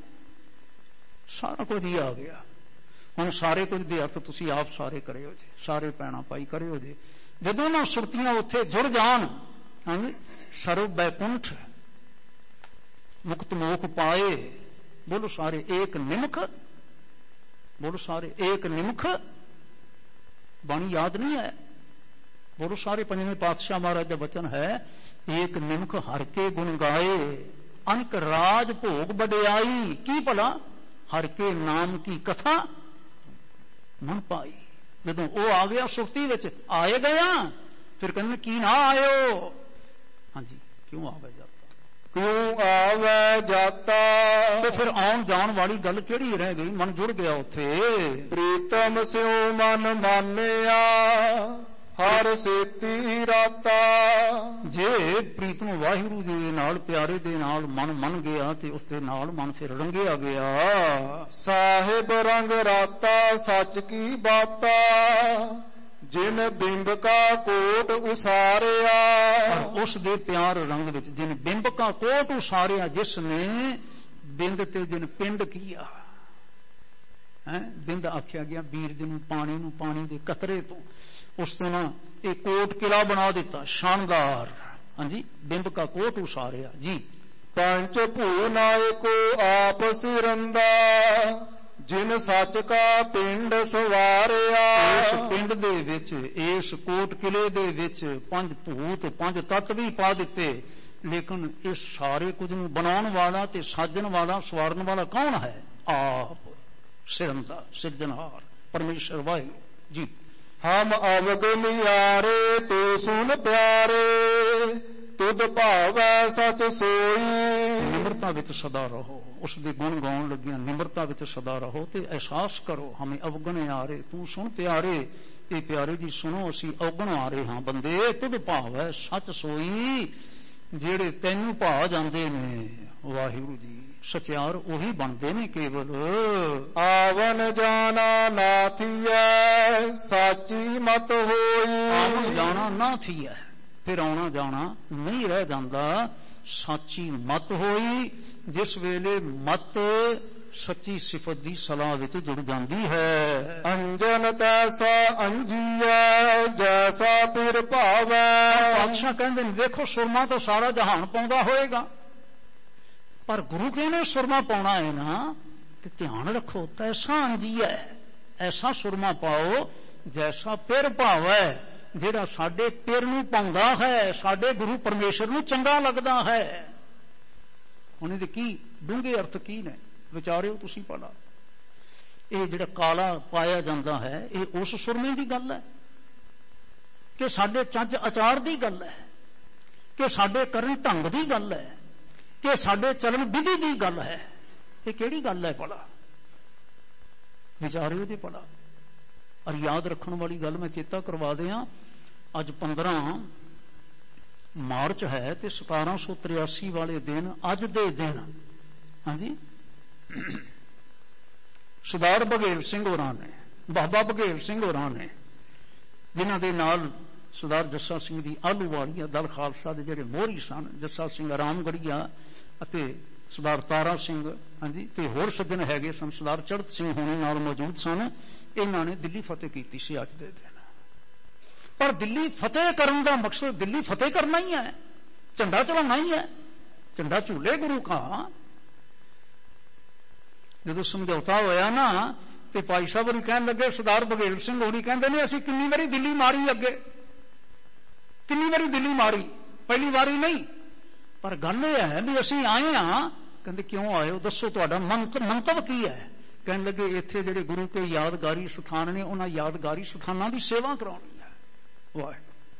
ਸਾਰਾ ਕੁਝ ਹੀ ਆ ਗਿਆ। ਹੁਣ ਸਾਰੇ ਕੁਝ ਦੇ ਅਰਥ ਤੁਸੀਂ ਆਪ ਸਾਰੇ ਕਰਿਓ ਜੀ, ਸਾਰੇ ਪੈਣਾ ਪਾਈ ਕਰਿਓ ਜੀ। ਜਦੋਂ ਨਾ ਸੁਰਤੀਆਂ ਉੱਥੇ ਜੁੜ ਜਾਣ, ਹਾਂਜੀ, ਸਰਬ ਬੈਕੁੰਠ ਮੁਕਤ ਮੋਖ ਪਾਏ, ਬੋਲੋ ਸਾਰੇ ਏਕ ਨਿਮਖ, ਬੋਲੋ ਸਾਰੇ ਏਕ ਨਿਮਖ। ਬਾਣੀ ਯਾਦ ਨਹੀਂ ਹੈ? ਬੋਲੋ ਸਾਰੇ ਪੰਜਵੇਂ ਪਾਤਸ਼ਾਹ ਮਹਾਰਾਜ ਦਾ ਬਚਨ ਹੈ, ਏਕ ਨਿਮਖ ਹਰ ਕੇ ਗੁਣ ਗਾਏ, ਅਨਕ ਰਾਜ ਭੋਗ ਵਡਿਆਈ। ਕੀ ਭਲਾ? ਹਰ ਕੇ ਨਾਮ ਕੀ ਕਥਾ ਮਨ ਪਾਈ। ਜਦੋਂ ਉਹ ਆ ਗਿਆ ਸੁਰਤੀ ਵਿੱਚ, ਆਏ ਗਿਆ, ਫਿਰ ਕਹਿੰਦੇ ਕੀ ਨਾ ਆਇਓ। ਹਾਂਜੀ, ਕਿਉਂ ਆਵੇ ਜਾਤਾ, ਕਿਉਂ ਆਵੇ ਜਾਤਾ। ਤੇ ਫਿਰ ਆਉਣ ਜਾਣ ਵਾਲੀ ਗੱਲ ਕਿਹੜੀ ਰਹਿ ਗਈ? ਮਨ ਜੁੜ ਗਿਆ ਉੱਥੇ। ਪ੍ਰੀਤਮ ਸਿਉ ਮਨ ਮਾਨਿਆ, ਹਰ ਸੇਤੀ ਰਾਤਾ। ਜੇ ਪ੍ਰੀਤਮ ਵਾਹਿਗੁਰੂ ਜੀ ਦੇ ਨਾਲ, ਪਿਆਰੇ ਦੇ ਨਾਲ ਮਨ ਮੰਨ ਗਿਆ ਤੇ ਉਸ ਦੇ ਨਾਲ ਮਨ ਫਿਰ ਰੰਗਿਆ ਗਿਆ। ਸਾਹਿਬ ਰੰਗ ਰਾਤਾ ਸੱਚ ਕੀ ਬਾਤਾ, ਜਿਨ ਬਿੰਬ ਕਾ ਕੋਟ ਉਸਾਰਿਆ। ਪਰ ਉਸ ਦੇ ਪਿਆਰ ਰੰਗ ਵਿੱਚ ਜਿਨ ਬਿੰਬ ਕਾ ਕੋਟ ਉਸਾਰਿਆ, ਜਿਸ ਨੇ ਬਿੰਦ ਤੇ ਜਿਨ ਪਿੰਡ ਕੀਆ ਹੈ। ਬਿੰਦ ਆਖਿਆ ਗਿਆ ਬੀਰਜ ਨੂੰ, ਪਾਣੀ ਨੂੰ, ਪਾਣੀ ਦੇ ਕਤਰੇ ਤੋਂ, ਉਸ ਤੋਂ ਨਾ ਇਹ ਕੋਟ ਕਿਲਾ ਬਣਾ ਦਿੱਤਾ ਸ਼ਾਨਦਾਰ। ਹਾਂਜੀ, ਬਿੰਬ ਕਾ ਕੋਟ ਉਸਾਰਿਆ ਜੀ। ਪੰਚ ਭੂ ਨਾਇਕੋ ਆਪ ਸਿਰੰਦਾ, ਜਿਨ ਸੱਚ ਕਾ ਪਿੰਡ ਸਵਾਰਿਆ। ਇਸ ਪਿੰਡ ਦੇ ਵਿੱਚ, ਇਸ ਕੋਟ ਕਿਲੇ ਦੇ ਵਿੱਚ ਪੰਜ ਭੂਤ, ਪੰਜ ਤੱਤ ਵੀ ਪਾ ਦਿੱਤੇ, ਲੇਕਿਨ ਇਸ ਸਾਰੇ ਕੁਝ ਨੂੰ ਬਣਾਉਣ ਵਾਲਾ ਤੇ ਸਾਜਣ ਵਾਲਾ, ਸਵਾਰਨ ਵਾਲਾ ਕੌਣ ਹੈ? ਆਪ ਸਿਰੰਦਾ, ਸਿਰਜਣਹਾਰ ਪਰਮੇਸ਼ਰ ਵਾਹਿਗੁਰੂ ਜੀ। ਹਮ ਅਵਗਨਿਆਰੇ ਤੂੰ ਸੁਨ ਪਿਆਰੇ, ਤੁਧ ਭਾਵੈ ਸਚ ਸੋਈ। ਨਿਮਰਤਾ ਵਿੱਚ ਸਦਾ ਰਹੋ, ਉਸ ਦੇ ਗੁਣ ਗਾਉਣ ਲੱਗਿਆਂ ਨਿਮਰਤਾ ਵਿੱਚ ਸਦਾ ਰਹੋ ਤੇ ਅਹਿਸਾਸ ਕਰੋ, ਹਮੇ ਅਵਗਨਿਆਰੇ ਤੂੰ ਸੁਣ ਪਿਆਰੇ। ਇਹ ਪਿਆਰੇ ਜੀ ਸੁਣੋ, ਅਸੀਂ ਅਵਗਣ ਆ ਰਹੇ ਹਾਂ ਬੰਦੇ। ਤੁਧ ਭਾਵੈ ਸਚ ਸੋਈ, ਜਿਹੜੇ ਤੈਨੂੰ ਭਾ ਜਾਂਦੇ ਨੇ ਵਾਹਿਗੁਰੂ ਜੀ, ਸਚਿਆਰ ਉਹੀ ਬਣਦੇ ਨੇ ਕੇਵਲ। ਆਵਨ ਜਾਣਾ ਨਾ ਥੀਐ, ਸਾਚੀ ਮਤ ਹੋਈ। ਆਵਨ ਜਾਣਾ ਨਾ ਥੀਐ, ਫਿਰ ਆਉਣਾ ਜਾਣਾ ਨਹੀਂ ਰਹਿ ਜਾਂਦਾ, ਸਾਚੀ ਮਤ ਹੋਈ। ਜਿਸ ਵੇਲੇ ਮਤ ਸੱਚੀ ਸਿਫਤ ਦੀ ਸਲਾਹ ਵਿੱਚ ਜੁੜ ਜਾਂਦੀ ਹੈ। ਅੰਜਨ ਤੈਸਾ ਅੰਜੀਐ, ਜੈਸਾ ਪਿਰ ਭਾਵੈ। ਪਾਤਸ਼ਾਹ ਕਹਿੰਦੇ ਨੇ ਦੇਖੋ, ਸੁਰਮਾ ਤਾਂ ਸਾਰਾ ਜਹਾਨ ਪਾਉਂਦਾ ਹੋਏਗਾ, ਪਰ ਗੁਰੂ ਕਹਿੰਦੇ ਸੁਰਮਾ ਪਾਉਣਾ ਹੈ ਨਾ, ਤੇ ਧਿਆਨ ਰੱਖੋ, ਤੈਸਾ ਅੰਜੀਐ, ਐਸਾ ਸੁਰਮਾ ਪਾਓ ਜੈਸਾ ਪਿਰ ਭਾਵੈ, ਜਿਹੜਾ ਸਾਡੇ ਪਿਰ ਨੂੰ ਪਾਉਂਦਾ ਹੈ, ਸਾਡੇ ਗੁਰੂ ਪਰਮੇਸ਼ਰ ਨੂੰ ਚੰਗਾ ਲੱਗਦਾ ਹੈ। ਹੁਣ ਇਹਦੇ ਕੀ ਡੂੰਘੇ ਅਰਥ ਕੀ ਨੇ, ਵਿਚਾਰਿਓ ਤੁਸੀਂ ਭਲਾ। ਇਹ ਜਿਹੜਾ ਕਾਲਾ ਪਾਇਆ ਜਾਂਦਾ ਹੈ, ਇਹ ਉਸ ਸੁਰਮੇ ਦੀ ਗੱਲ ਹੈ ਕਿ ਸਾਡੇ ਚੱਜ ਅਚਾਰ ਦੀ ਗੱਲ ਹੈ, ਕਿ ਸਾਡੇ ਕਰਨ ਢੰਗ ਦੀ ਗੱਲ ਹੈ, ਕਿ ਸਾਡੇ ਚਲਨ ਵਿਧੀ ਦੀ ਗੱਲ ਹੈ? ਇਹ ਕਿਹੜੀ ਗੱਲ ਹੈ ਭਲਾ? ਵਿਚਾਰਿਓ ਜੀ ਭਲਾ। ਔਰ ਯਾਦ ਰੱਖਣ ਵਾਲੀ ਗੱਲ ਮੈਂ ਚੇਤਾ ਕਰਵਾ ਦਿਆਂ, ਅੱਜ ਪੰਦਰਾਂ ਮਾਰਚ ਹੈ ਤੇ ਸਤਾਰਾਂ ਸੌ ਤਰਿਆਸੀ ਵਾਲੇ ਦਿਨ, ਅੱਜ ਦੇ ਦਿਨ, ਹਾਂਜੀ, ਸਰਦਾਰ ਬਘੇਲ ਸਿੰਘ ਹੋਰਾਂ ਨੇ, ਬਾਬਾ ਬਘੇਲ ਸਿੰਘ ਹੋਰਾਂ ਨੇ, ਜਿਨ੍ਹਾਂ ਦੇ ਨਾਲ ਸਰਦਾਰ ਜੱਸਾ ਸਿੰਘ ਜੀ ਆਲੂਵਾਲੀਆ, ਦਲ ਖਾਲਸਾ ਦੇ ਜਿਹੜੇ ਮੋਹਰੀ ਸਨ, ਜੱਸਾ ਸਿੰਘ ਰਾਮਗੜੀਆ ਅਤੇ ਸਰਦਾਰ ਤਾਰਾ ਸਿੰਘ, ਹਾਂਜੀ, ਤੇ ਹੋਰ ਸੱਜਣ ਹੈਗੇ ਸਨ, ਸਰਦਾਰ ਚੜ੍ਹਤ ਸਿੰਘ ਹੋਣੀ ਨਾਲ ਮੌਜੂਦ ਸਨ। ਇਹਨਾਂ ਨੇ ਦਿੱਲੀ ਫਤਿਹ ਕੀਤੀ ਸੀ ਅੱਜ ਦੇ ਦਿਨ। ਪਰ ਦਿੱਲੀ ਫਤਿਹ ਕਰਨ ਦਾ ਮਕਸਦ ਦਿੱਲੀ ਫਤਿਹ ਕਰਨਾ ਹੀ ਹੈ, ਝੰਡਾ ਚਲਾਉਣਾ ਹੀ ਹੈ, ਝੰਡਾ ਝੂਲੇ ਗੁਰੂ ਕਾ। ਜਦੋਂ ਸਮਝੌਤਾ ਹੋਇਆ ਨਾ ਤੇ ਭਾਈ ਸਾਹਿਬ ਹੋਰੀ ਕਹਿਣ ਲੱਗੇ, ਸਰਦਾਰ ਬਘੇਲ ਸਿੰਘ ਹੋਰੀ ਕਹਿੰਦੇ ਨੇ, ਅਸੀਂ ਕਿੰਨੀ ਵਾਰੀ ਦਿੱਲੀ ਮਾਰੀ, ਅੱਗੇ ਕਿੰਨੀ ਵਾਰੀ ਦਿੱਲੀ ਮਾਰੀ, ਪਹਿਲੀ ਵਾਰੀ ਨਹੀਂ। ਪਰ ਗੱਲ ਇਹ ਹੈ ਵੀ ਅਸੀਂ ਆਏ ਹਾਂ। ਕਹਿੰਦੇ ਕਿਉਂ ਆਏ ਹੋ, ਦੱਸੋ ਤੁਹਾਡਾ ਮੰਤਵ ਕੀ ਹੈ। ਕਹਿਣ ਲੱਗੇ ਇੱਥੇ ਜਿਹੜੇ ਗੁਰੂ ਕੇ ਯਾਦਗਾਰੀ ਸਥਾਨ ਨੇ, ਉਹਨਾਂ ਯਾਦਗਾਰੀ ਸਥਾਨਾਂ ਦੀ ਸੇਵਾ ਕਰਾਉਣੀ ਹੈ। ਵਾਹ,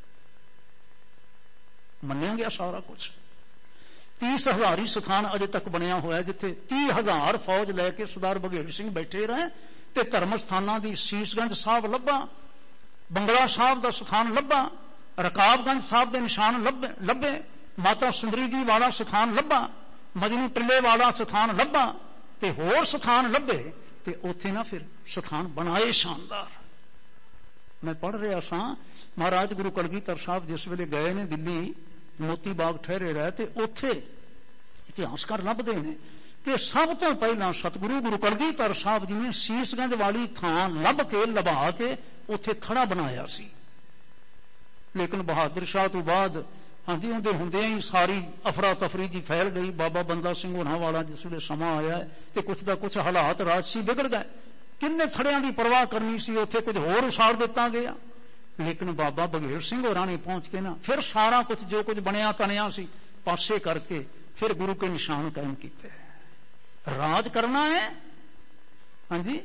ਮੰਨਿਆ ਗਿਆ ਸਾਰਾ ਕੁਝ। ਤੀਸ ਹਜ਼ਾਰੀ ਸਥਾਨ ਅਜੇ ਤੱਕ ਬਣਿਆ ਹੋਇਆ, ਜਿੱਥੇ ਤੀਹ ਹਜ਼ਾਰ ਫੌਜ ਲੈ ਕੇ ਸਰਦਾਰ ਬਘੇਲ ਸਿੰਘ ਬੈਠੇ ਰਹੇ। ਤੇ ਧਰਮ ਸਥਾਨਾਂ ਦੀ ਸੀਸਗੰਜ ਸਾਹਿਬ ਲੱਭਾ, ਬੰਗਲਾ ਸਾਹਿਬ ਦਾ ਸਥਾਨ ਲੱਭਾ, ਰਕਾਬਗੰਜ ਸਾਹਿਬ ਦੇ ਨਿਸ਼ਾਨ ਲੱਭੇ, ਮਾਤਾ ਸੁੰਦਰੀ ਜੀ ਵਾਲਾ ਸਥਾਨ ਲੱਭਾ, ਮਜਨੂ ਟਿੱਲੇ ਵਾਲਾ ਸਥਾਨ ਲੱਭਾ, ਤੇ ਹੋਰ ਸਥਾਨ ਲੱਭੇ। ਤੇ ਉੱਥੇ ਨਾ ਫਿਰ ਸਥਾਨ ਬਣਾਏ ਸ਼ਾਨਦਾਰ। ਮੈਂ ਪੜ੍ਹ ਰਿਹਾ ਸਾਂ, ਮਹਾਰਾਜ ਗੁਰੂ ਕਲਗੀਧਰ ਸਾਹਿਬ ਜਿਸ ਵੇਲੇ ਗਏ ਨੇ ਦਿੱਲੀ, ਮੋਤੀ ਬਾਗ ਠਹਿਰੇ ਰਹੇ, ਤੇ ਉੱਥੇ ਇਤਿਹਾਸਕਾਰ ਲੱਭਦੇ ਨੇ ਕਿ ਸਭ ਤੋਂ ਪਹਿਲਾਂ ਸਤਿਗੁਰੂ ਗੁਰੂ ਕਲਗੀਧਰ ਸਾਹਿਬ ਜੀ ਨੇ ਸੀਸਗੰਜ ਵਾਲੀ ਥਾਂ ਲੱਭ ਕੇ ਲਭਾ ਕੇ ਉੱਥੇ ਥੜਾ ਬਣਾਇਆ ਸੀ। ਲੇਕਿਨ ਬਹਾਦਰ ਸ਼ਾਹ ਤੋਂ ਬਾਅਦ, ਹਾਂਜੀ, ਉਹਦੇ ਹੁੰਦਿਆਂ ਹੀ ਸਾਰੀ ਅਫਰਾ ਤਫਰੀ ਜੀ ਫੈਲ ਗਈ। ਬਾਬਾ ਬੰਦਾ ਸਿੰਘ ਹੋਣਾ ਵਾਲਾ ਜਿਸ ਵੇਲੇ ਸਮਾਂ ਆਇਆ ਤੇ ਕੁਛ ਦਾ ਕੁਛ ਹਾਲਾਤ ਰਾਜਸੀ ਵਿਗੜ ਗਏ। ਕਿੰਨੇ ਥੜਿਆਂ ਦੀ ਪਰਵਾਹ ਕਰਨੀ ਸੀ, ਉੱਥੇ ਕੁਝ ਹੋਰ ਉਸਾੜ ਦਿੱਤਾ ਗਿਆ। ਲੇਕਿਨ ਬਾਬਾ ਬਘੇਲ ਸਿੰਘ ਹੋਰਾਂ ਨੇ ਪਹੁੰਚ ਕੇ ਨਾ ਫਿਰ ਸਾਰਾ ਕੁਝ ਜੋ ਕੁਝ ਬਣਿਆ ਤਣਿਆ ਸੀ ਪਾਸੇ ਕਰਕੇ ਫਿਰ ਗੁਰੂ ਕੇ ਨਿਸ਼ਾਨ ਕਾਇਮ ਕੀਤੇ। ਰਾਜ ਕਰਨਾ ਹੈ, ਹਾਂਜੀ।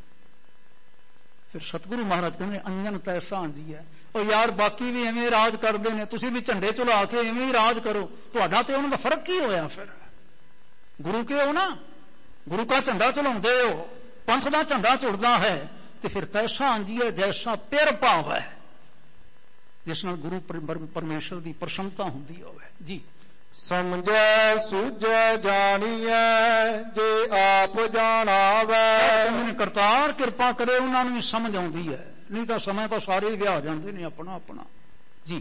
ਫਿਰ ਸਤਿਗੁਰੂ ਮਹਾਰਾਜ ਕਹਿੰਦੇ ਅੰਜਨ ਤੈਸਾ ਅੰਜੀ ਹੈ। ਉਹ ਯਾਰ ਬਾਕੀ ਵੀ ਐਵੇਂ ਰਾਜ ਕਰਦੇ ਨੇ, ਤੁਸੀਂ ਵੀ ਝੰਡੇ ਝੁਲਾ ਕੇ ਐਵੇਂ ਹੀ ਰਾਜ ਕਰੋ। ਤੁਹਾਡਾ ਤੇ ਉਹਨਾਂ ਦਾ ਫਰਕ ਕੀ ਹੋਇਆ। ਫਿਰ ਗੁਰੂ ਕੇ ਹੋ ਨਾ, ਗੁਰੂ ਕਾ ਝੰਡਾ ਚਲਾਉਂਦੇ ਹੋ, ਪੰਥ ਦਾ ਝੰਡਾ ਝੁਲਦਾ ਹੈ, ਤੇ ਫਿਰ ਤੈਸਾ ਅੰਜੀ ਹੈ ਜੈਸਾ ਪਿਰ ਭਾਵ ਹੈ, ਜਿਸ ਨਾਲ ਗੁਰੂ ਪਰਮੇਸ਼ਰ ਦੀ ਪ੍ਰਸੰਨਤਾ ਹੁੰਦੀ ਹੋਵੇ। ਜੀ, ਸਮਝੈ ਸੂਝੈ ਜਾਣੀਐ ਜੇ ਆਪ ਜਾਣਾਵੈ। ਕਰਤਾਰ ਕਿਰਪਾ ਕਰੇ ਉਹਨਾਂ ਨੂੰ ਵੀ ਸਮਝ ਆਉਂਦੀ ਹੈ, ਨਹੀਂ ਤਾਂ ਸਮੇਂ ਤਾਂ ਸਾਰੇ ਵਿਆਹ ਜਾਂਦੇ ਨੇ ਆਪਣਾ ਆਪਣਾ। ਜੀ,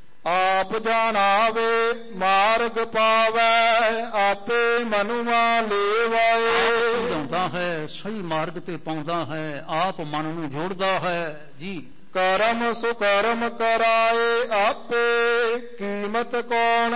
ਆਪ ਜਾਣਾਵੇ ਮਾਰਗ ਪਾਵੈ ਆਪੇ ਮਨੁਆ ਲੇਵਾਏ। ਸਮਝਾਉਂਦਾ ਹੈ, ਸਹੀ ਮਾਰਗ ਤੇ ਪਾਉਂਦਾ ਹੈ, ਆਪ ਮਨ ਨੂੰ ਜੋੜਦਾ ਹੈ। ਜੀ, ਕਰਮ ਸੁਕਰਮ ਕਰਾਏ ਆਪੇ ਕੀਮਤ ਕੌਣ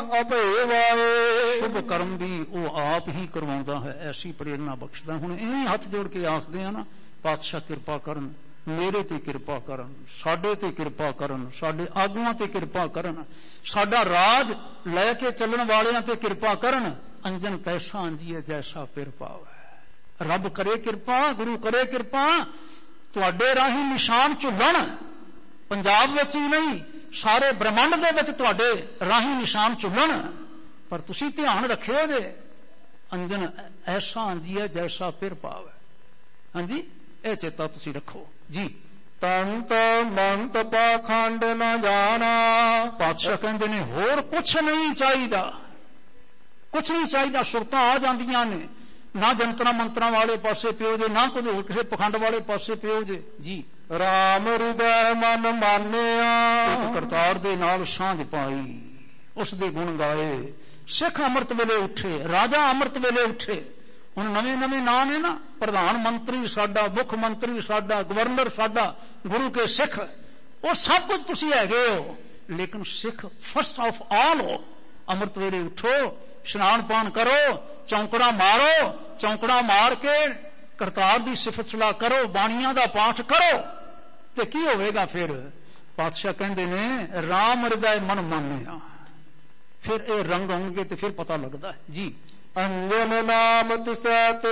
ਅਭੇਵਾਏ। ਸ਼ੁਭ ਕਰਮ ਵੀ ਉਹ ਆਪ ਹੀ ਕਰਵਾਉਂਦਾ ਹੈ, ਐਸੀ ਪ੍ਰੇਰਨਾ ਬਖਸ਼ਦਾ। ਹੁਣ ਇਵੇਂ ਹੱਥ ਜੋੜ ਕੇ ਆਖਦੇ ਆ ਨਾ, ਪਾਤਸ਼ਾਹ ਕਿਰਪਾ ਕਰਨ, ਮੇਰੇ ਤੇ ਕਿਰਪਾ ਕਰਨ, ਸਾਡੇ ਤੇ ਕਿਰਪਾ ਕਰਨ, ਸਾਡੇ ਆਗੂਆਂ ਤੇ ਕਿਰਪਾ ਕਰਨ, ਸਾਡਾ ਰਾਜ ਲੈ ਕੇ ਚੱਲਣ ਵਾਲਿਆਂ ਤੇ ਕਿਰਪਾ ਕਰਨ। ਅੰਜਨ ਤੈਸਾ ਅੰਜੀਏ ਜੈਸਾ ਪਿਰ ਪਾਵੈ। ਰੱਬ ਕਰੇ ਕਿਰਪਾ, ਗੁਰੂ ਕਰੇ ਕਿਰਪਾ, ਤੁਹਾਡੇ ਰਾਹੀਂ ਨਿਸ਼ਾਨ ਝੁੱਲਣ, ਪੰਜਾਬ ਵਿੱਚ ਹੀ ਨਹੀਂ ਸਾਰੇ ਬ੍ਰਹਮੰਡ ਦੇ ਵਿੱਚ ਤੁਹਾਡੇ ਰਾਹੀਂ ਨਿਸ਼ਾਨ ਝੁੱਲਣ। ਪਰ ਤੁਸੀਂ ਧਿਆਨ ਰੱਖਿਓ ਜੇ ਅੰਜਨ ਐਸਾ ਅੰਜੀਏ ਜੈਸਾ ਪਿਰ ਪਾਵੈ। ਹਾਂਜੀ, ਇਹ ਚੇਤਾ ਤੁਸੀਂ ਰੱਖੋ। ਜੀ, ਤੰਤ ਮੰਤ ਪਾਖੰਡ ਨਾ ਜਾਣਾ। ਪਾਤਸ਼ਾਹ ਕਹਿੰਦੇ ਨੇ ਹੋਰ ਕੁਛ ਨਹੀਂ ਚਾਹੀਦਾ, ਕੁਛ ਨਹੀਂ ਚਾਹੀਦਾ। ਸੁਰਤਾਂ ਆ ਜਾਂਦੀਆਂ ਨੇ, ਨਾ ਜੰਤਰਾਂ ਮੰਤਰਾਂ ਵਾਲੇ ਪਾਸੇ ਪਿਓ ਜੇ, ਨਾ ਕੁਝ ਹੋਰ ਕਿਸੇ ਪਖੰਡ ਵਾਲੇ ਪਾਸੇ ਪਿਓ ਜੇ। ਜੀ, ਰਾਮ ਹਿਰਦੈ ਮਨ ਮਾਨਿਆ। ਕਰਤਾਰ ਦੇ ਨਾਲ ਸਾਂਝ ਪਾਈ, ਉਸ ਦੇ ਗੁਣ ਗਾਏ। ਸਿੱਖ ਅੰਮ੍ਰਿਤ ਵੇਲੇ ਉੱਠੇ, ਰਾਜਾ ਅੰਮ੍ਰਿਤ ਵੇਲੇ ਉੱਠੇ। ਹੁਣ ਨਵੇਂ ਨਵੇਂ ਨਾਂ ਨੇ ਨਾ, ਪ੍ਰਧਾਨ ਮੰਤਰੀ ਸਾਡਾ, ਮੁੱਖ ਮੰਤਰੀ ਸਾਡਾ, ਗਵਰਨਰ ਸਾਡਾ, ਗੁਰੂ ਕੇ ਸਿੱਖ, ਉਹ ਸਭ ਕੁਝ ਤੁਸੀਂ ਹੈਗੇ ਹੋ। ਲੇਕਿਨ ਸਿੱਖ ਫਸਟ ਆਫ ਆਲ ਹੋ। ਅੰਮ੍ਰਿਤ ਵੇਲੇ ਉੱਠੋ, ਇਸ਼ਨਾਨ ਪਾਨ ਕਰੋ, ਚੌਂਕੜਾ ਮਾਰੋ, ਚੌਂਕੜਾ ਮਾਰ ਕੇ ਕਰਤਾਰ ਦੀ ਸਿਫਤ ਸਲਾਹ ਕਰੋ, ਬਾਣੀਆਂ ਦਾ ਪਾਠ ਕਰੋ, ਤੇ ਕੀ ਹੋਵੇਗਾ ਫਿਰ। ਪਾਤਸ਼ਾਹ ਕਹਿੰਦੇ ਨੇ ਰਾਮ ਹਿਰਦੈ ਮਨ ਮਾਨਿਆ। ਫਿਰ ਇਹ ਰੰਗ ਆਉਣਗੇ ਤੇ ਫਿਰ ਪਤਾ ਲੱਗਦਾ ਹੈ। ਜੀ, ਅੰਜਨ ਨਾਮ ਤਿਸੈ ਤੇ